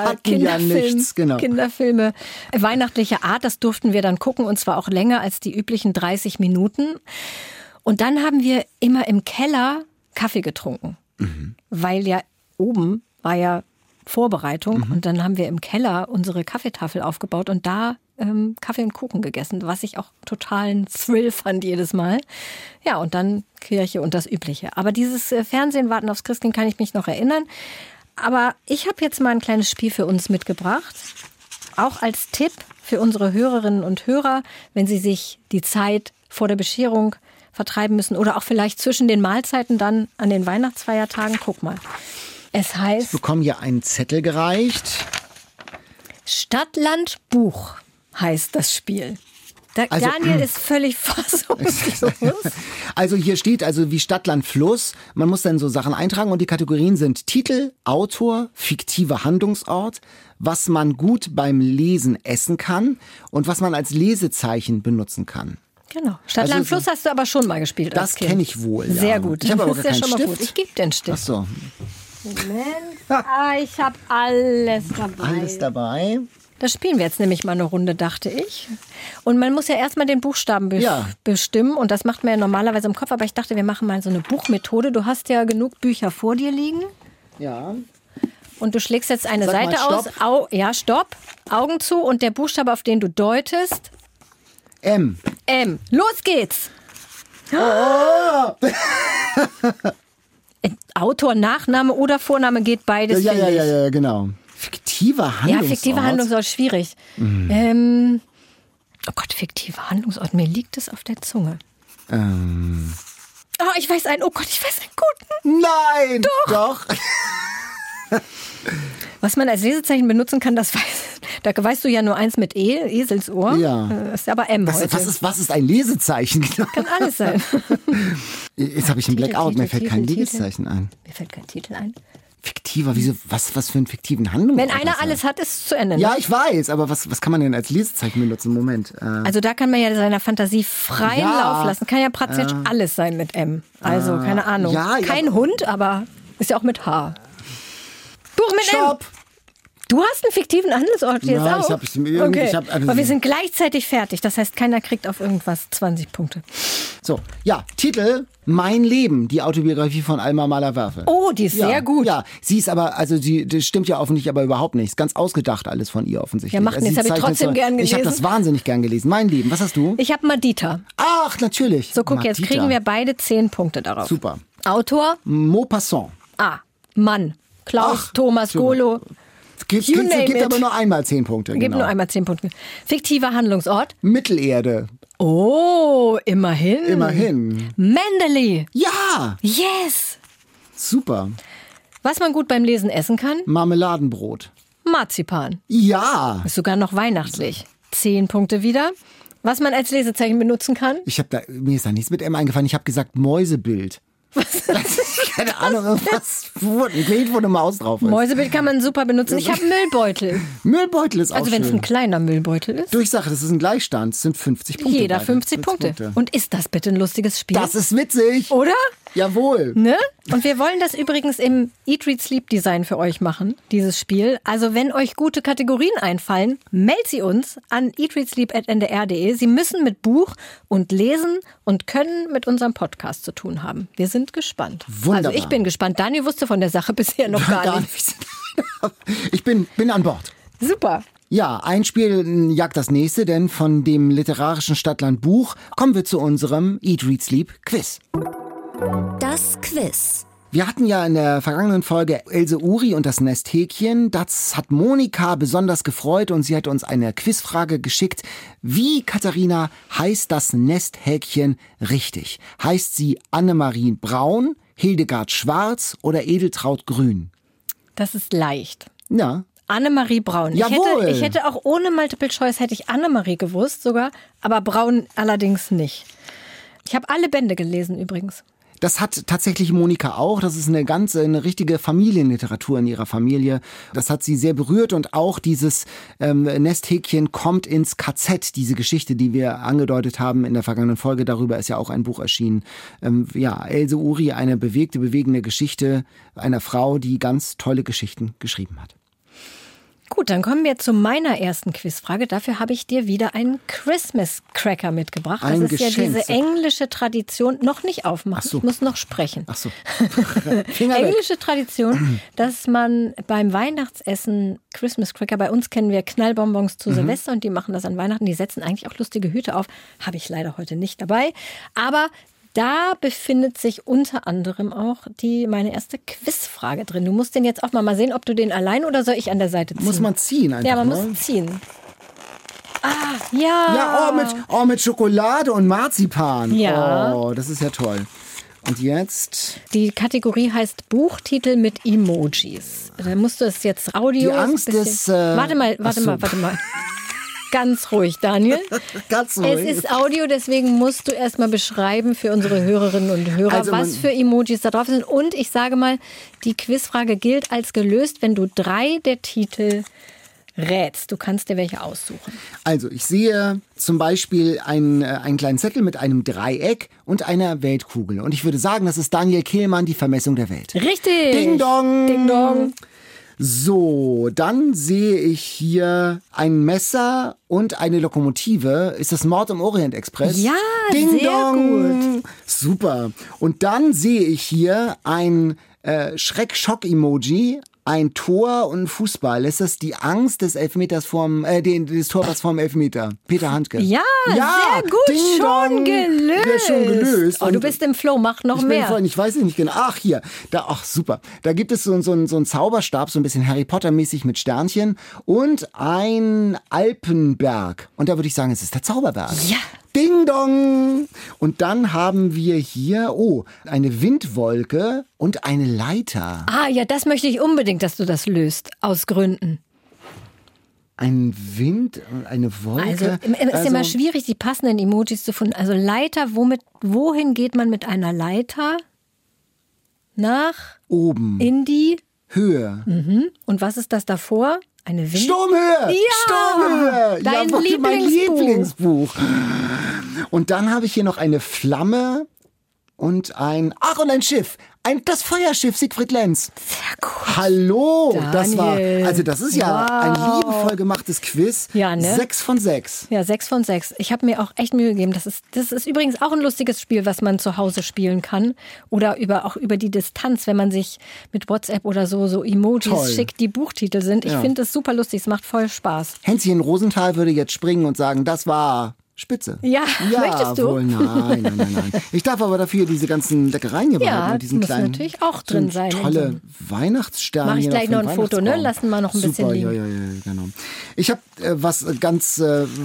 Kinderfilme, weihnachtlicher Art, das durften wir dann gucken und zwar auch länger als die üblichen 30 Minuten. Und dann haben wir immer im Keller Kaffee getrunken, weil ja oben war ja Vorbereitung und dann haben wir im Keller unsere Kaffeetafel aufgebaut und da Kaffee und Kuchen gegessen, was ich auch totalen Thrill fand jedes Mal. Ja, und dann Kirche und das Übliche. Aber dieses Fernsehen, Warten aufs Christkind kann ich mich noch erinnern. Aber ich habe jetzt mal ein kleines Spiel für uns mitgebracht. Auch als Tipp für unsere Hörerinnen und Hörer, wenn sie sich die Zeit vor der Bescherung vertreiben müssen oder auch vielleicht zwischen den Mahlzeiten dann an den Weihnachtsfeiertagen. Guck mal. Es heißt... Ich bekomme hier einen Zettel gereicht. Stadt, Land, Buch heißt das Spiel. Daniel ist völlig fassungslos. Also hier steht wie Stadt, Land, Fluss. Man muss dann so Sachen eintragen und die Kategorien sind Titel, Autor, fiktiver Handlungsort, was man gut beim Lesen essen kann und was man als Lesezeichen benutzen kann. Genau. Stadt, Land, Fluss hast du aber schon mal gespielt. Das kenne ich wohl, ja. Sehr gut. Ich habe aber gar keinen schon mal Stift. Gut. Ich gebe dir einen Stift. Ach so. Moment. Ich habe alles dabei. Alles dabei. Das spielen wir jetzt nämlich mal eine Runde, dachte ich. Und man muss ja erstmal den Buchstaben bestimmen. Und das macht man ja normalerweise im Kopf. Aber ich dachte, wir machen mal so eine Buchmethode. Du hast ja genug Bücher vor dir liegen. Ja. und du schlägst jetzt eine Sag Seite mal, aus. Ja, Stopp. Augen zu und der Buchstabe, auf den du deutest. M. M. Los geht's. Oh. Autor, Nachname oder Vorname geht beides, finde ich. Ja, genau. Fiktiver Handlungsort. Ja, fiktiver Handlungsort, schwierig. Oh Gott, fiktiver Handlungsort, mir liegt es auf der Zunge. Oh, ich weiß einen. Oh Gott, ich weiß einen guten. Nein! Doch! Was man als Lesezeichen benutzen kann, da weißt du ja nur eins mit E, Eselsohr. Ja. Das ist aber M heute. Was ist ein Lesezeichen? Kann alles sein. Jetzt habe ich einen Blackout, mir fällt kein Titel. Lesezeichen ein. Mir fällt kein Titel ein. Fiktiver, wieso, was für einen fiktiven Handlungsort? Wenn einer alles hat, ist es zu Ende. Ne? Ja, ich weiß, aber was kann man denn als Lesezeichen benutzen? Moment. Also da kann man ja seiner Fantasie freien Lauf lassen. Kann ja praktisch alles sein mit M. Also, keine Ahnung. Kein Hund, aber ist ja auch mit H. Buch mit Stopp! M. Du hast einen fiktiven Handelsort jetzt Ja, auch? okay. Aber wir sind gleichzeitig fertig. Das heißt, keiner kriegt auf irgendwas 20 Punkte. So, ja, Titel Mein Leben, die Autobiografie von Alma Mahler-Werfel. Oh, die ist sehr gut. Ja, sie ist aber, also das stimmt ja offensichtlich aber überhaupt nicht. Ist ganz ausgedacht alles von ihr offensichtlich. Ja, macht nichts, habe ich trotzdem gern gelesen. Ich habe das wahnsinnig gern gelesen. Mein Leben, was hast du? Ich habe Madita. Ach, natürlich. So, guck, Madita. jetzt kriegen wir beide 10 Punkte darauf. Super. Autor? Maupassant. Mann. Klaus Thomas Golo. Gibt aber nur einmal 10 Punkte. Gibt nur einmal 10 Punkte. Fiktiver Handlungsort? Mittelerde. Oh, immerhin. Immerhin. Mendeley. Ja. Yes. Super. Was man gut beim Lesen essen kann? Marmeladenbrot. Marzipan. Ja. Ist sogar noch weihnachtlich. 10 Punkte wieder. Was man als Lesezeichen benutzen kann? Mir ist da nichts mit M eingefallen. Ich habe gesagt Mäusebild. Was? Keine Ahnung, ein Bild, wo eine Maus drauf ist. Mäusebild kann man super benutzen. Ich habe Müllbeutel. Müllbeutel ist auch Also wenn es ein kleiner Müllbeutel ist. Durchsache, das ist ein Gleichstand. Es sind 50 Punkte. Jeder 50 Punkte. Und ist das bitte ein lustiges Spiel? Das ist witzig. Oder? Jawohl. Ne? Und wir wollen das übrigens im Eat, Read, Sleep Design für euch machen, dieses Spiel. Also wenn euch gute Kategorien einfallen, meldet sie uns an eatreadsleep@ndr.de. Sie müssen mit Buch und Lesen und können mit unserem Podcast zu tun haben. Wir sind gespannt. Wunderbar. Also ich bin gespannt. Dani wusste von der Sache bisher noch gar nichts. Ich bin an Bord. Super. Ja, ein Spiel jagt das nächste, denn von dem literarischen Stadtland Buch kommen wir zu unserem Eat, Read, Sleep Quiz. Das Quiz. Wir hatten ja in der vergangenen Folge Else Uri und das Nesthäkchen. Das hat Monika besonders gefreut und sie hat uns eine Quizfrage geschickt. Wie, Katharina, heißt das Nesthäkchen richtig? Heißt sie Annemarie Braun, Hildegard Schwarz oder Edeltraud Grün? Das ist leicht. Ja. Annemarie Braun. Jawohl. Ich hätte auch ohne Multiple Choice hätte ich Annemarie gewusst sogar, aber Braun allerdings nicht. Ich habe alle Bände gelesen übrigens. Das hat tatsächlich Monika auch. Das ist eine richtige Familienliteratur in ihrer Familie. Das hat sie sehr berührt und auch dieses Nesthäkchen kommt ins KZ. Diese Geschichte, die wir angedeutet haben in der vergangenen Folge, darüber ist ja auch ein Buch erschienen. Else Uri, eine bewegende Geschichte einer Frau, die ganz tolle Geschichten geschrieben hat. Gut, dann kommen wir zu meiner ersten Quizfrage. Dafür habe ich dir wieder einen Christmas Cracker mitgebracht. Das ist ja diese englische Tradition, noch nicht aufmachen, ich muss noch sprechen. Ach so. Englische Tradition, dass man beim Weihnachtsessen Christmas Cracker, bei uns kennen wir Knallbonbons zu Silvester und die machen das an Weihnachten. Die setzen eigentlich auch lustige Hüte auf. Habe ich leider heute nicht dabei. Aber da befindet sich unter anderem auch meine erste Quizfrage drin. Du musst den jetzt auch mal sehen, ob du den allein oder soll ich an der Seite ziehen? Muss man ziehen einfach. Ja, man muss ziehen. Ja. Ja, mit Schokolade und Marzipan. Ja. Oh, das ist ja toll. Und jetzt? Die Kategorie heißt Buchtitel mit Emojis. Da musst du es jetzt Audio... Die Angst des... Warte mal. Ganz ruhig, Daniel. Ganz ruhig. Es ist Audio, deswegen musst du erstmal beschreiben für unsere Hörerinnen und Hörer, was für Emojis da drauf sind. Und ich sage mal, die Quizfrage gilt als gelöst, wenn du 3 der Titel rätst. Du kannst dir welche aussuchen. Also, ich sehe zum Beispiel einen kleinen Zettel mit einem Dreieck und einer Weltkugel. Und ich würde sagen, das ist Daniel Kehlmann, die Vermessung der Welt. Richtig. Ding dong. Ding dong. So, dann sehe ich hier ein Messer und eine Lokomotive. Ist das Mord im Orient Express? Ja, Ding sehr dong. gut. Super. Und dann sehe ich hier ein Schreck-Schock-Emoji, ein Tor und ein Fußball. Ist das die Angst des Elfmeters des Torwarts vorm Elfmeter? Peter Handke. Ja, sehr gut. Ding Schon gelöst. Ja, schon gelöst. Oh, du bist im Flow, mach noch mehr. Ich weiß es nicht genau. Ach, hier. Super. Da gibt es so einen Zauberstab, so ein bisschen Harry Potter-mäßig mit Sternchen und ein Alpenberg. Und da würde ich sagen, es ist der Zauberberg. Ja. Ding dong! Und dann haben wir hier, eine Windwolke und eine Leiter. Ah, ja, das möchte ich unbedingt, dass du das löst. Aus Gründen. Ein Wind und eine Wolke. Also, ist immer schwierig, die passenden Emojis zu finden. Also Leiter, wohin geht man mit einer Leiter? Nach? Oben. In die? Höhe. Mhm. Und was ist das davor? Eine Sturmhöhe! Ja! Sturmhöhe! Dein Mein Lieblingsbuch. Und dann habe ich hier noch eine Flamme und ein Schiff. Das Feuerschiff Siegfried Lenz. Sehr gut. Hallo, Daniel. das ist ja ein liebevoll gemachtes Quiz. Ja, ne? 6 von 6. Ja, 6 von 6. Ich habe mir auch echt Mühe gegeben. Das ist übrigens auch ein lustiges Spiel, was man zu Hause spielen kann. Oder auch über die Distanz, wenn man sich mit WhatsApp oder so Emojis schickt, die Buchtitel sind. Ich finde es super lustig. Es macht voll Spaß. Hänschen Rosenthal würde jetzt springen und sagen, das war Spitze. Ja, möchtest du? Wohl, nein. Ich darf aber dafür diese ganzen Leckereien hier behalten. Und diesen muss kleinen, natürlich auch drin sein. Tolle Weihnachtssterne. Mach ich gleich noch ein Foto, ne? Lassen wir noch ein bisschen liegen. Ja, genau. Ich habe was ganz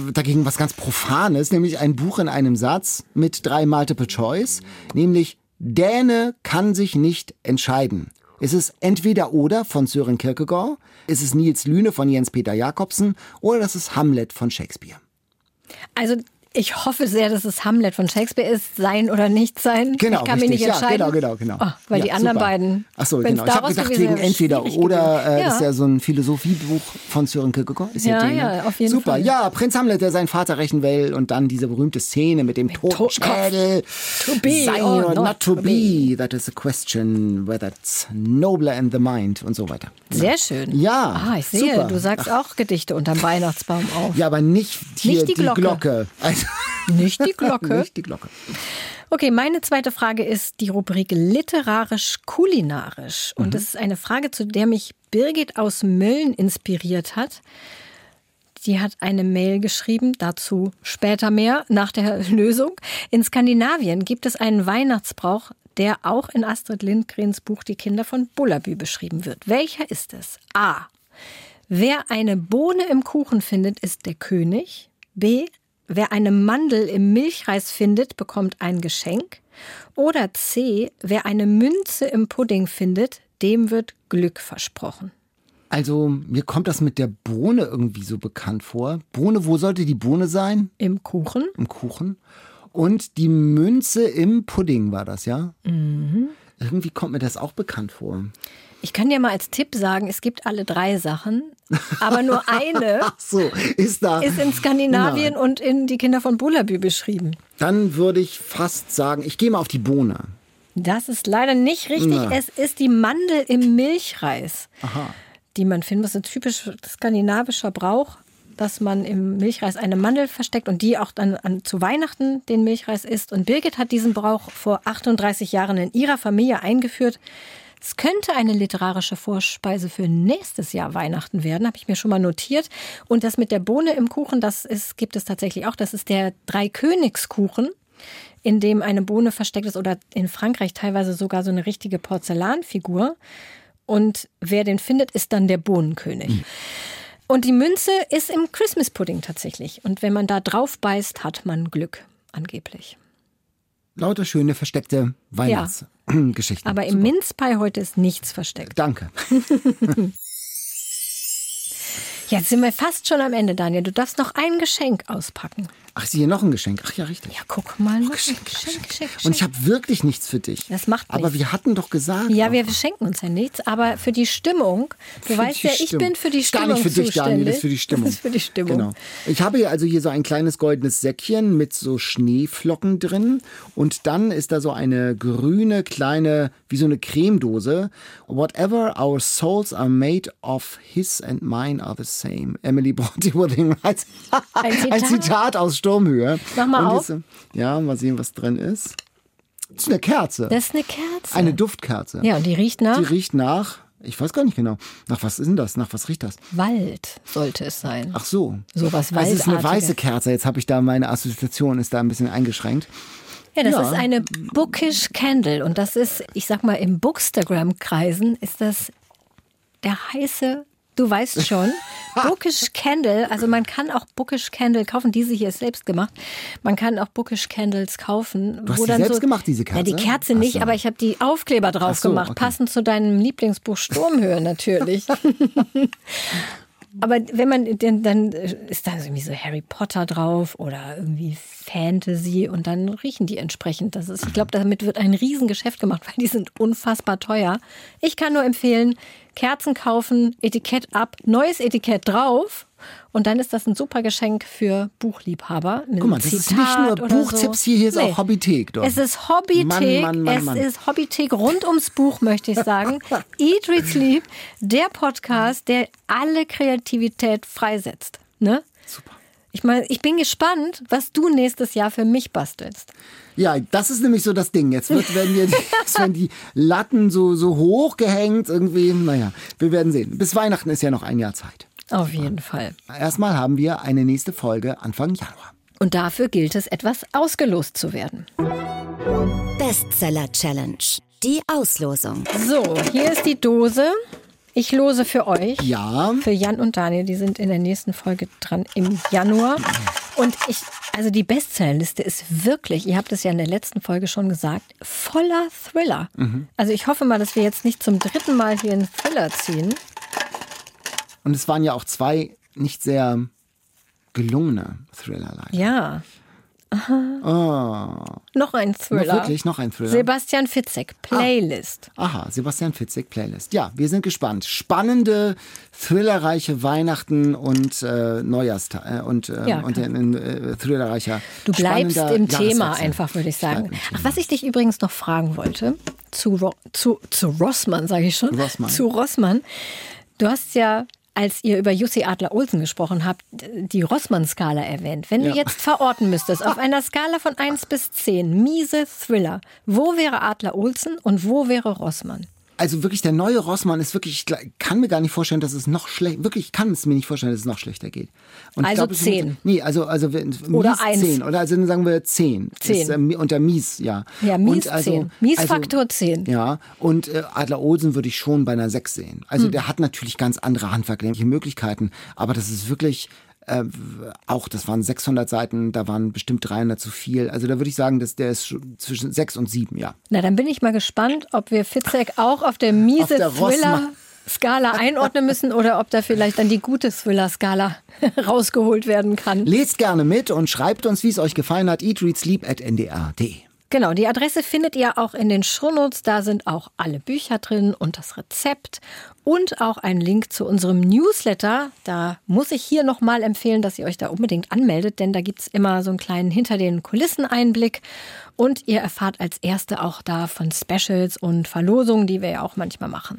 Profanes, nämlich ein Buch in einem Satz mit 3 Multiple Choice, nämlich Däne kann sich nicht entscheiden. Ist es entweder oder von Søren Kierkegaard, ist es Niels Lüne von Jens-Peter Jacobsen oder das ist Hamlet von Shakespeare? Also ich hoffe sehr, dass es Hamlet von Shakespeare ist, sein oder nicht sein. Genau, ich kann mich nicht entscheiden. Genau. Weil die anderen super. beiden. Ach so, genau. Ich habe gedacht, wegen entweder oder, das ist ja so ein Philosophiebuch von Søren Kierkegaard. Ist ja, auf jeden super. Fall. Ja, Prinz Hamlet, der seinen Vater rächen will und dann diese berühmte Szene mit dem Totenschädel. To be sein or not to be. That is a question whether it's nobler in the mind und so weiter. Sehr schön. Ja, ich sehe, super. du sagst auch Gedichte unterm Weihnachtsbaum auf. Ja, aber nicht hier die Glocke. Also nicht die Glocke? Nicht die Glocke. Okay, meine zweite Frage ist die Rubrik literarisch-kulinarisch. Und das ist eine Frage, zu der mich Birgit aus Mölln inspiriert hat. Die hat eine Mail geschrieben, dazu später mehr, nach der Lösung. In Skandinavien gibt es einen Weihnachtsbrauch, der auch in Astrid Lindgrens Buch Die Kinder von Bullerbü beschrieben wird. Welcher ist es? A. Wer eine Bohne im Kuchen findet, ist der König. B. Wer eine Mandel im Milchreis findet, bekommt ein Geschenk. Oder C. Wer eine Münze im Pudding findet, dem wird Glück versprochen. Also mir kommt das mit der Bohne irgendwie so bekannt vor. Bohne, wo sollte die Bohne sein? Im Kuchen. Im Kuchen. Und die Münze im Pudding war das, ja? Mhm. Irgendwie kommt mir das auch bekannt vor. Ich kann dir mal als Tipp sagen, es gibt alle 3 Sachen, aber nur eine ist in Skandinavien und in Die Kinder von Bullerbü beschrieben. Dann würde ich fast sagen, ich gehe mal auf die Bohne. Das ist leider nicht richtig. Es ist die Mandel im Milchreis, die man findet. Das ist ein typisch skandinavischer Brauch, dass man im Milchreis eine Mandel versteckt und die auch dann zu Weihnachten den Milchreis isst. Und Birgit hat diesen Brauch vor 38 Jahren in ihrer Familie eingeführt. Es könnte eine literarische Vorspeise für nächstes Jahr Weihnachten werden, habe ich mir schon mal notiert. Und das mit der Bohne im Kuchen, gibt es tatsächlich auch. Das ist der Dreikönigskuchen, in dem eine Bohne versteckt ist oder in Frankreich teilweise sogar so eine richtige Porzellanfigur. Und wer den findet, ist dann der Bohnenkönig. Und die Münze ist im Christmas Pudding tatsächlich. Und wenn man da drauf beißt, hat man Glück, angeblich. Lauter schöne versteckte Weihnachtsgeschichten. Aber im Minzpie heute ist nichts versteckt. Danke. Jetzt sind wir fast schon am Ende, Daniel. Du darfst noch ein Geschenk auspacken. Ach, ist hier noch ein Geschenk? Ach ja, richtig. Ja, guck mal. Geschenk. Und ich habe wirklich nichts für dich. Das macht nichts. Aber wir hatten doch gesagt. Ja, wir schenken uns ja nichts, aber für die Stimmung. Du weißt ja, ich bin für die Stimmung Gar nicht für dich, Daniel, das ist für die Stimmung. Das ist für die Stimmung. Genau. Ich habe hier so ein kleines goldenes Säckchen mit so Schneeflocken drin. Und dann ist da so eine grüne kleine, wie so eine Cremedose. Whatever our souls are made of, his and mine are the same. Emily Bronte als ein Zitat aus Sturmhöhe. Mach mal auf. Ja, mal sehen, was drin ist. Das ist eine Kerze. Das ist eine Kerze. Eine Duftkerze. Ja, und die riecht nach? Die riecht nach, Ich weiß gar nicht genau. Nach was ist denn das? Nach was riecht das? Wald sollte es sein. Ach so. Sowas Waldartiges. Also es ist eine weiße Kerze. Jetzt habe ich da, meine Assoziation ist da ein bisschen eingeschränkt. Ja, das ist eine Bookish Candle. Und das ist, ich sag mal, im Bookstagram-Kreisen ist das der heiße, du weißt schon, Bookish Candle. Also man kann auch Bookish Candle kaufen. Diese hier ist selbst gemacht. Man kann auch Bookish Candles kaufen. Du hast die selbst gemacht, diese Kerze? Ja, die Kerze nicht, aber ich habe die Aufkleber drauf gemacht. Okay. Passend zu deinem Lieblingsbuch Sturmhöhe natürlich. Aber wenn man, dann ist da irgendwie so Harry Potter drauf oder irgendwie Fantasy und dann riechen die entsprechend. Ich glaube, damit wird ein Riesengeschäft gemacht, weil die sind unfassbar teuer. Ich kann nur empfehlen, Kerzen kaufen, Etikett ab, neues Etikett drauf und dann ist das ein super Geschenk für Buchliebhaber. Guck mal, das ist nicht nur Buchtipps, hier ist auch Hobbythek. Doch. Es ist Hobbythek, es ist Hobbythek rund ums Buch, möchte ich sagen. Eat, Read, Sleep, der Podcast, der alle Kreativität freisetzt. Ne? Super. Ich meine, ich bin gespannt, was du nächstes Jahr für mich bastelst. Ja, das ist nämlich so das Ding. Jetzt werden die Latten so hoch gehängt irgendwie. Naja, wir werden sehen. Bis Weihnachten ist ja noch ein Jahr Zeit. Auf jeden Fall. Erstmal haben wir eine nächste Folge Anfang Januar. Und dafür gilt es, etwas ausgelost zu werden. Bestseller Challenge. Die Auslosung. So, hier ist die Dose. Ich lose für euch. Ja. Für Jan und Daniel. Die sind in der nächsten Folge dran im Januar. Und also die Bestsellerliste ist wirklich, ihr habt es ja in der letzten Folge schon gesagt, voller Thriller. Mhm. Also ich hoffe mal, dass wir jetzt nicht zum 3. Mal hier einen Thriller ziehen. Und es waren ja auch 2 nicht sehr gelungene Thriller leider. Ja. Aha. Noch ein Thriller. Wirklich, noch ein Thriller. Sebastian Fitzek, Playlist. Aha, Sebastian Fitzek, Playlist. Ja, wir sind gespannt. Spannende, thrillerreiche Weihnachten und Neujahrstag und thrillerreicher. Du bleibst im Thema einfach, würde ich sagen. Ach, was ich dich übrigens noch fragen wollte, zu Rossmann, sage ich schon. Zu Rossmann. Du hast ja, als ihr über Jussi Adler-Olsen gesprochen habt, die Rossmann-Skala erwähnt. Wenn du jetzt verorten müsstest, auf einer Skala von 1 bis 10, miese Thriller, wo wäre Adler-Olsen und wo wäre Rossmann? Also wirklich, der neue Rossmann ist wirklich, ich kann mir gar nicht vorstellen, dass es noch schlecht, wirklich, ich kann es mir nicht vorstellen, dass es noch schlechter geht. Und also ich glaub, 10. Nee, also oder 1. 10. Oder also dann sagen wir 10. 10. Ist, unter mies, ja. Ja, mies und 10. Mies-Faktor 10. Ja, und Adler-Olsen würde ich schon bei einer 6 sehen. Also der hat natürlich ganz andere handwerkliche Möglichkeiten, aber das ist wirklich... auch, das waren 600 Seiten, da waren bestimmt 300 zu viel. Also da würde ich sagen, dass der ist zwischen 6 und 7, ja. Na, dann bin ich mal gespannt, ob wir Fitzek auch auf der miese Thriller-Skala einordnen müssen oder ob da vielleicht dann die gute Thriller-Skala rausgeholt werden kann. Lest gerne mit und schreibt uns, wie es euch gefallen hat. eatreadsleep@ndr.de. Genau, die Adresse findet ihr auch in den Shownotes. Da sind auch alle Bücher drin und das Rezept und auch ein Link zu unserem Newsletter. Da muss ich hier nochmal empfehlen, dass ihr euch da unbedingt anmeldet, denn da gibt's immer so einen kleinen Hinter-den-Kulissen-Einblick. Und ihr erfahrt als Erste auch da von Specials und Verlosungen, die wir ja auch manchmal machen.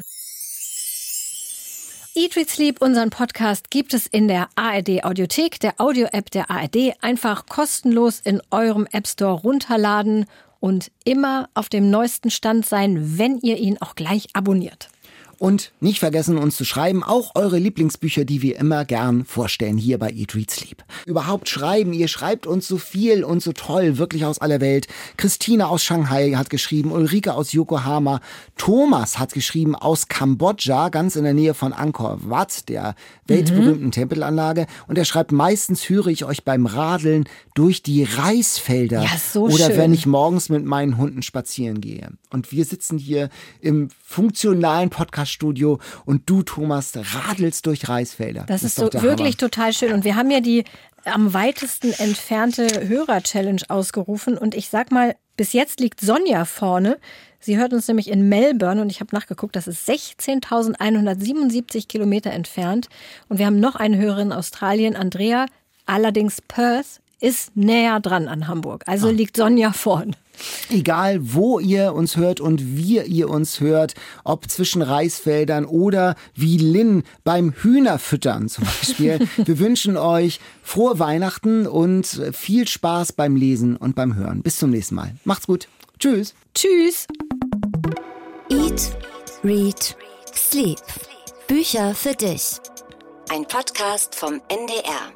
Eat, Read, Sleep, unseren Podcast, gibt es in der ARD-Audiothek, der Audio-App der ARD. Einfach kostenlos in eurem App-Store runterladen und immer auf dem neuesten Stand sein, wenn ihr ihn auch gleich abonniert. Und nicht vergessen, uns zu schreiben, auch eure Lieblingsbücher, die wir immer gern vorstellen, hier bei Eat, Read, Sleep. Überhaupt schreiben, ihr schreibt uns so viel und so toll, wirklich aus aller Welt. Christine aus Shanghai hat geschrieben, Ulrike aus Yokohama, Thomas hat geschrieben aus Kambodscha, ganz in der Nähe von Angkor Wat, der weltberühmten Tempelanlage. Und er schreibt, meistens höre ich euch beim Radeln durch die Reisfelder. Ja, so oder schön. Wenn ich morgens mit meinen Hunden spazieren gehe. Und wir sitzen hier im funktionalen Podcast-Studio und du, Thomas, radelst durch Reisfelder. Das ist so wirklich total schön. Und wir haben ja die am weitesten entfernte Hörer-Challenge ausgerufen. Und ich sag mal, bis jetzt liegt Sonja vorne. Sie hört uns nämlich in Melbourne und ich habe nachgeguckt, das ist 16.177 Kilometer entfernt. Und wir haben noch eine Hörerin in Australien, Andrea, allerdings Perth ist näher dran an Hamburg. Also liegt Sonja vorne. Egal, wo ihr uns hört und wie ihr uns hört, ob zwischen Reisfeldern oder wie Lynn beim Hühnerfüttern zum Beispiel. Wir wünschen euch frohe Weihnachten und viel Spaß beim Lesen und beim Hören. Bis zum nächsten Mal. Macht's gut. Tschüss. Tschüss. Eat, Read, Sleep. Bücher für dich. Ein Podcast vom NDR.